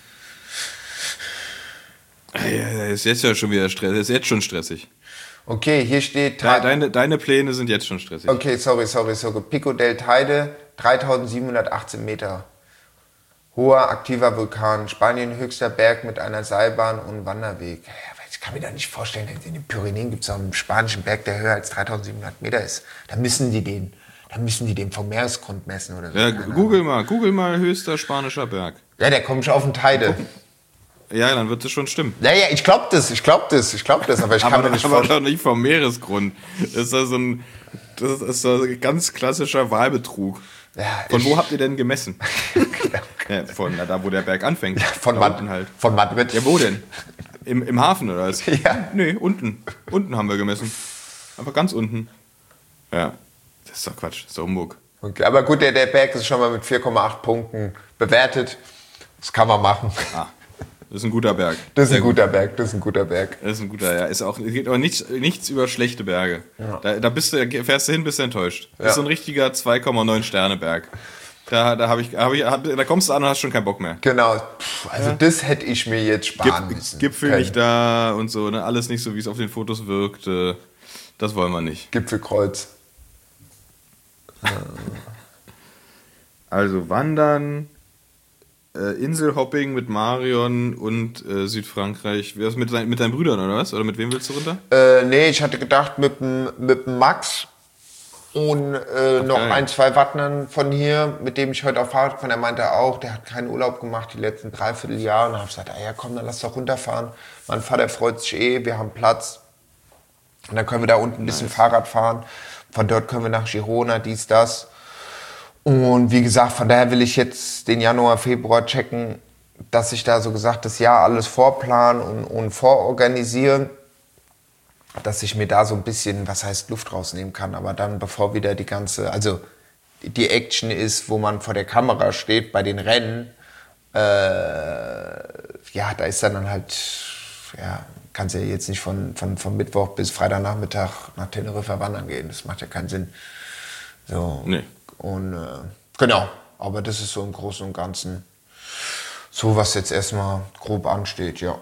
Ja, ist jetzt ja schon wieder stressig, ist jetzt schon stressig. Okay, hier steht... De- Deine, deine Pläne sind jetzt schon stressig. Okay, sorry, sorry, sorry. Pico del Teide, dreitausendsiebenhundertachtzehn Meter. Hoher, aktiver Vulkan. Spanien höchster Berg mit einer Seilbahn und Wanderweg. Ja, aber ich kann mir da nicht vorstellen, in den Pyrenäen gibt es auch einen spanischen Berg, der höher als dreitausendsiebenhundert Meter ist. Da müssen die den, da müssen die den vom Meeresgrund messen oder so. Ja, Keine google mal, google mal höchster spanischer Berg. Ahnung. Ja, der kommt schon auf den Teide. Ja, dann wird es schon stimmen. Ja, ja, ich glaub das, ich glaub das, ich glaub das, aber ich kann Aber, mir nicht aber vorstellen. doch nicht vom Meeresgrund. Das ist ja so ein, das ist so ein ganz klassischer Wahlbetrug. Ja, Von ich- wo habt ihr denn gemessen? Ja, von na, da, wo der Berg anfängt. Von, da Mad unten halt. von Madrid. Ja, wo denn? Im, Im Hafen oder was? Ja. Nee, unten. Unten haben wir gemessen. Aber ganz unten. Ja, das ist doch Quatsch. Das ist doch Humbug. Okay, aber gut, der, der Berg ist schon mal mit vier Komma acht Punkten bewertet. Das kann man machen. Ah, das ist ein guter Berg. Das ist Sehr ein guter Berg, das ist ein guter Berg. Das ist ein guter, ja. Ist auch, es geht aber nichts, nichts über schlechte Berge. Da, da bist du, da fährst du hin, bist du enttäuscht. Das Ja. ist so ein richtiger zwei Komma neun Sterne Berg. Da, da, hab ich, hab ich, hab, da kommst du an und hast schon keinen Bock mehr. Genau, Puh, also das hätte ich mir jetzt sparen Gip, müssen. Gipfel Kein nicht da und so, ne? Alles nicht so, wie es auf den Fotos wirkt. äh, Das wollen wir nicht. Gipfelkreuz. Also Wandern, äh, Inselhopping mit Marion und äh, Südfrankreich. Was mit, dein, mit deinen Brüdern oder was? Oder mit wem willst du runter? Äh, nee, ich hatte gedacht mit dem mit dem Max Und äh, noch geil. ein, zwei Wattnern von hier, mit dem ich heute auf Fahrrad gefahren, der meinte auch, der hat keinen Urlaub gemacht die letzten dreiviertel Jahre. Und dann habe ich gesagt, ah ja komm, dann lass doch runterfahren. Mein Vater freut sich eh, wir haben Platz. Und dann können wir da unten ein bisschen Nice. Fahrrad fahren. Von dort können wir nach Girona, dies, das. Und wie gesagt, von daher will ich jetzt den Januar, Februar checken, dass ich da so gesagt das Jahr alles vorplan und, und vororganisiere, dass ich mir da so ein bisschen, was heißt Luft rausnehmen kann, aber dann bevor wieder die ganze, also die Action ist, wo man vor der Kamera steht bei den Rennen, äh, ja, da ist dann halt, ja, kannst ja jetzt nicht von, von, von Mittwoch bis Freitagnachmittag nach Teneriffa wandern gehen, das macht ja keinen Sinn. So. Nee. Und äh, genau, aber das ist so im Großen und Ganzen so, was jetzt erstmal grob ansteht, ja.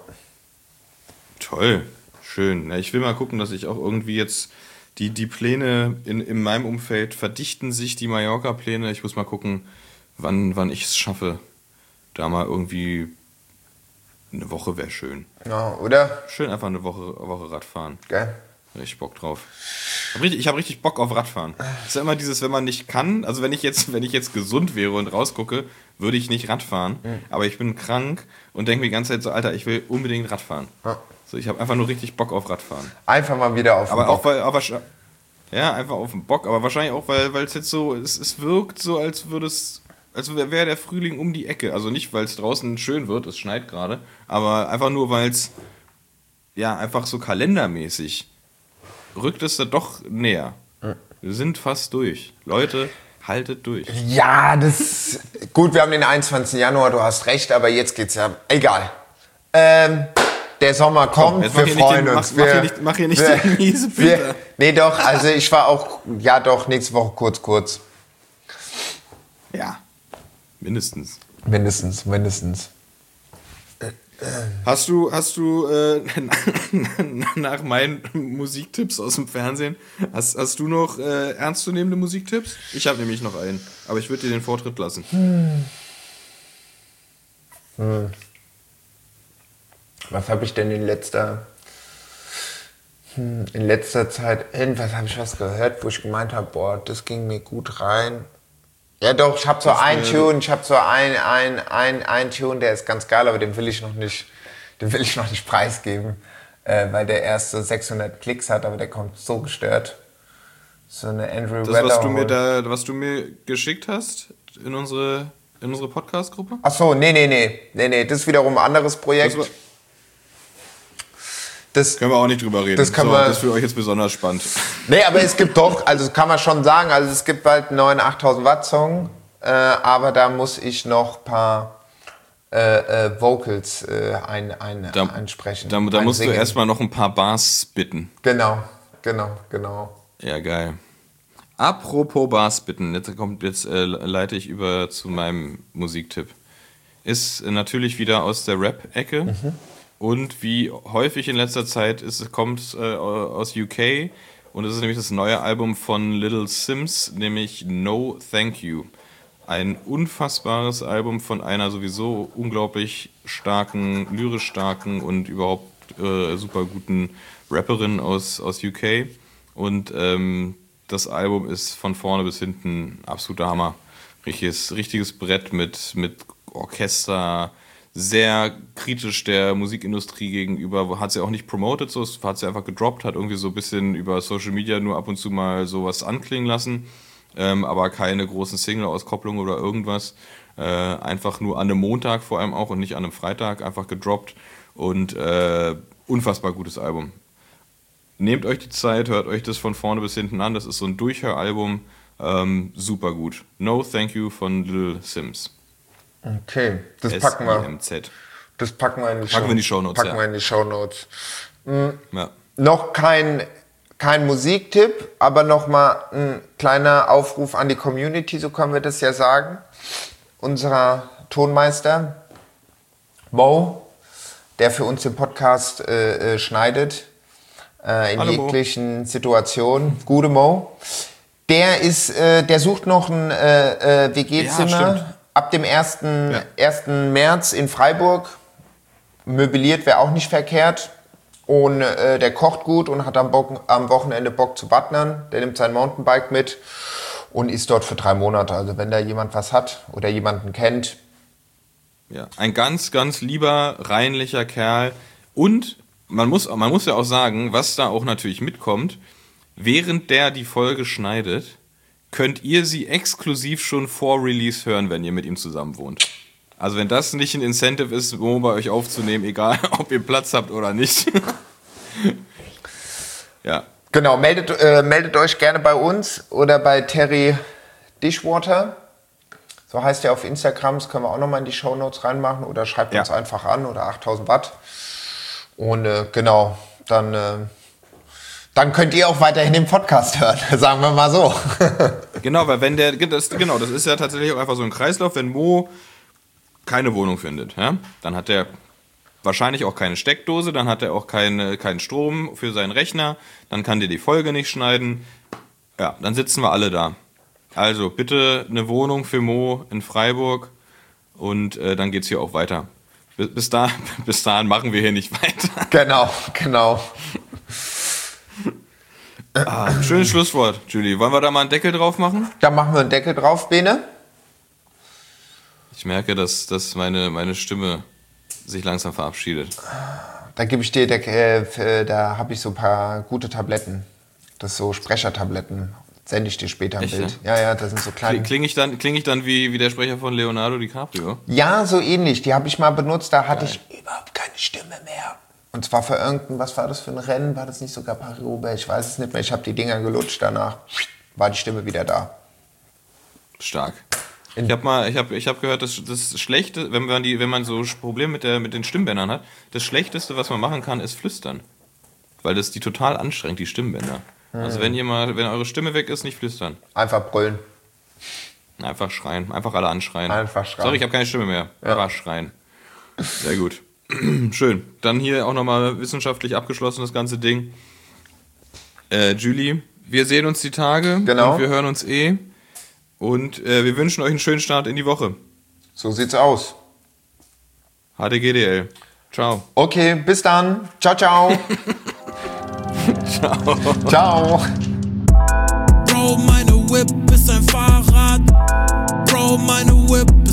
Toll, schön. Ja, ich will mal gucken, dass ich auch irgendwie jetzt die, die Pläne in, in meinem Umfeld verdichten sich, die Mallorca-Pläne. Ich muss mal gucken, wann, wann ich es schaffe. Da mal irgendwie eine Woche wäre schön. Ja, oder? Schön einfach eine Woche, Woche Radfahren. Geil. Richtig Bock drauf. Ich habe richtig, ich hab richtig Bock auf Radfahren. Das ist ja immer dieses, wenn man nicht kann, also wenn ich jetzt, wenn ich jetzt gesund wäre und rausgucke, würde ich nicht Radfahren. Mhm. Aber ich bin krank und denke mir die ganze Zeit so, Alter, ich will unbedingt Radfahren. Ja. So, ich habe einfach nur richtig Bock auf Radfahren. Einfach mal wieder auf den Aber Bock. auch weil, aber ja, einfach auf den Bock, aber wahrscheinlich auch, weil weil es jetzt so, es, es wirkt so, als würde es, als wäre der Frühling um die Ecke. Also nicht, weil es draußen schön wird, es schneit gerade, aber einfach nur, weil es, ja, einfach so kalendermäßig rückt es da doch näher. Wir sind fast durch. Leute, haltet durch. Ja, das gut, wir haben den einundzwanzigsten Januar, du hast recht, aber jetzt geht's ja, egal. Ähm, der Sommer kommt, Jetzt mach wir hier nicht freuen den- uns. mach- mach wir, hier nicht- mach hier nicht wir, den miese wir, Peter. Nee, doch, also ich war auch, ja doch, nächste Woche kurz, kurz. Ja, mindestens. Mindestens, mindestens. Hast du, hast du äh, nach meinen Musiktipps aus dem Fernsehen, hast, hast du noch äh, ernstzunehmende Musiktipps? Ich habe nämlich noch einen, aber ich würde dir den Vortritt lassen. Hm. Hm. Was habe ich denn in letzter hm, in letzter Zeit, irgendwas habe ich was gehört, wo ich gemeint habe, boah, das ging mir gut rein. Ja doch, ich habe so Das einen mir- Tune, ich habe so ein, ein, ein, ein Tune, der ist ganz geil, aber den will ich noch nicht, den will ich noch nicht preisgeben, äh, weil der erst so sechshundert Klicks hat, aber der kommt so gestört. So eine Andrew Das, was du mir Weatherall. da, was du mir geschickt hast in unsere, in unsere Podcast-Gruppe? Ach so, nee, nee, nee, nee, nee, das ist wiederum ein anderes Projekt. Das war- Das, Können wir auch nicht drüber reden. Das kann so, man- das ist für euch jetzt besonders spannend. nee, aber es gibt doch, also das kann man schon sagen, also es gibt bald einen neuen achttausend Watt Song, äh, aber da muss ich noch ein paar äh, äh, Vocals äh, ein, ein, Da, einsprechen. da, da musst du einsingen. erstmal noch ein paar Bars bitten. Genau, genau, genau. Ja, geil. Apropos Bars bitten, jetzt kommt, jetzt äh, leite ich über zu meinem Musiktipp. Ist äh, natürlich wieder aus der Rap-Ecke. Mhm. Und wie häufig in letzter Zeit ist, es kommt äh, aus U K und es ist nämlich das neue Album von Little Sims, nämlich No Thank You. Ein unfassbares Album von einer sowieso unglaublich starken, lyrisch starken und überhaupt äh, super guten Rapperin aus, aus U K. Und ähm, das Album ist von vorne bis hinten absoluter Hammer. Richtiges, richtiges Brett mit, mit Orchester, sehr kritisch der Musikindustrie gegenüber, hat sie auch nicht promoted, so, hat sie einfach gedroppt, hat irgendwie so ein bisschen über Social Media nur ab und zu mal sowas anklingen lassen, ähm, aber keine großen Single-Auskopplungen oder irgendwas, äh, einfach nur an einem Montag vor allem auch und nicht an einem Freitag, einfach gedroppt und äh, unfassbar gutes Album. Nehmt euch die Zeit, hört euch das von vorne bis hinten an, das ist so ein Durchhöralbum, ähm, super gut. No Thank You von Little Sims. Okay, das packen wir. S I M Z. Das packen wir in die, Packen wir in die Shownotes, Packen ja. wir in die Shownotes. Ja. Noch kein, kein Musiktipp, aber nochmal ein kleiner Aufruf an die Community, so können wir das ja sagen. Unser Tonmeister Mo, der für uns den Podcast äh, äh, schneidet, äh, in Hallo, Mo. jeglichen Situationen. Gute Mo. Der ist, äh, der sucht noch ein äh, äh, W Ja, G-Zimmer stimmt. ab dem ersten Ja. März in Freiburg. Möbliert wäre auch nicht verkehrt. Und äh, der kocht gut und hat am, Bock, am Wochenende Bock zu wattnern. Der nimmt sein Mountainbike mit und ist dort für drei Monate. Also wenn da jemand was hat oder jemanden kennt. Ja, ein ganz, ganz lieber, reinlicher Kerl. Und man muss, man muss ja auch sagen, was da auch natürlich mitkommt, während der die Folge schneidet, könnt ihr sie exklusiv schon vor Release hören, wenn ihr mit ihm zusammen wohnt. Also wenn das nicht ein Incentive ist, Mo bei euch aufzunehmen, egal ob ihr Platz habt oder nicht. Ja. Genau, meldet, äh, meldet euch gerne bei uns oder bei Terry Dishwater. So heißt er auf Instagram, das können wir auch nochmal in die Shownotes reinmachen. Oder schreibt Ja. uns einfach an oder achttausend Watt. Und äh, genau, dann, äh, dann könnt ihr auch weiterhin den Podcast hören, sagen wir mal so. Genau, weil wenn der, das, genau, das ist ja tatsächlich auch einfach so ein Kreislauf, wenn Mo keine Wohnung findet, ja, dann hat er wahrscheinlich auch keine Steckdose, dann hat er auch keine, keinen Strom für seinen Rechner, dann kann der die Folge nicht schneiden. Ja, dann sitzen wir alle da. Also bitte eine Wohnung für Mo in Freiburg und äh, dann geht's hier auch weiter. Bis, bis, da, bis dahin machen wir hier nicht weiter. Genau, genau. Ah, schönes Schlusswort, Julie. Wollen wir da mal einen Deckel drauf machen? Da machen wir einen Deckel drauf, Bene. Ich merke, dass, dass meine, meine Stimme sich langsam verabschiedet. Da gebe ich dir, der, äh, für- da habe ich so ein paar gute Tabletten. Das sind so Sprechertabletten. Sende ich dir später ein Echt, Bild. ja? Ja, ja, das sind so kleine. Klinge ich dann, kling ich dann wie, wie der Sprecher von Leonardo DiCaprio? Ja, so ähnlich. Die habe ich mal benutzt, da hatte ich überhaupt keine Stimme mehr. Und zwar für irgendein, was war das für ein Rennen? War das nicht sogar Paris-Roubaix? Ich weiß es nicht mehr. Ich habe die Dinger gelutscht, danach war die Stimme wieder da. Stark. Ich habe mal, ich habe, ich habe gehört, dass das Schlechte, wenn man die, wenn man so Probleme mit der, mit den Stimmbändern hat, das Schlechteste, was man machen kann, ist flüstern, weil das die total anstrengt, die Stimmbänder. Also wenn ihr mal, wenn eure Stimme weg ist, nicht flüstern, Einfach brüllen. einfach schreien, einfach alle anschreien. Einfach schreien. Sorry, ich habe keine Stimme mehr. Einfach schreien. Sehr gut. Schön. Dann hier auch nochmal wissenschaftlich abgeschlossen das ganze Ding. Äh, Julie, wir sehen uns die Tage. Genau. Und wir hören uns eh. Und äh, wir wünschen euch einen schönen Start in die Woche. So sieht's aus. H D G D L. Ciao. Okay, bis dann. Ciao, ciao. Ciao. Ciao. Bro, meine Whip ist ein Fahrrad. Bro, meine Whip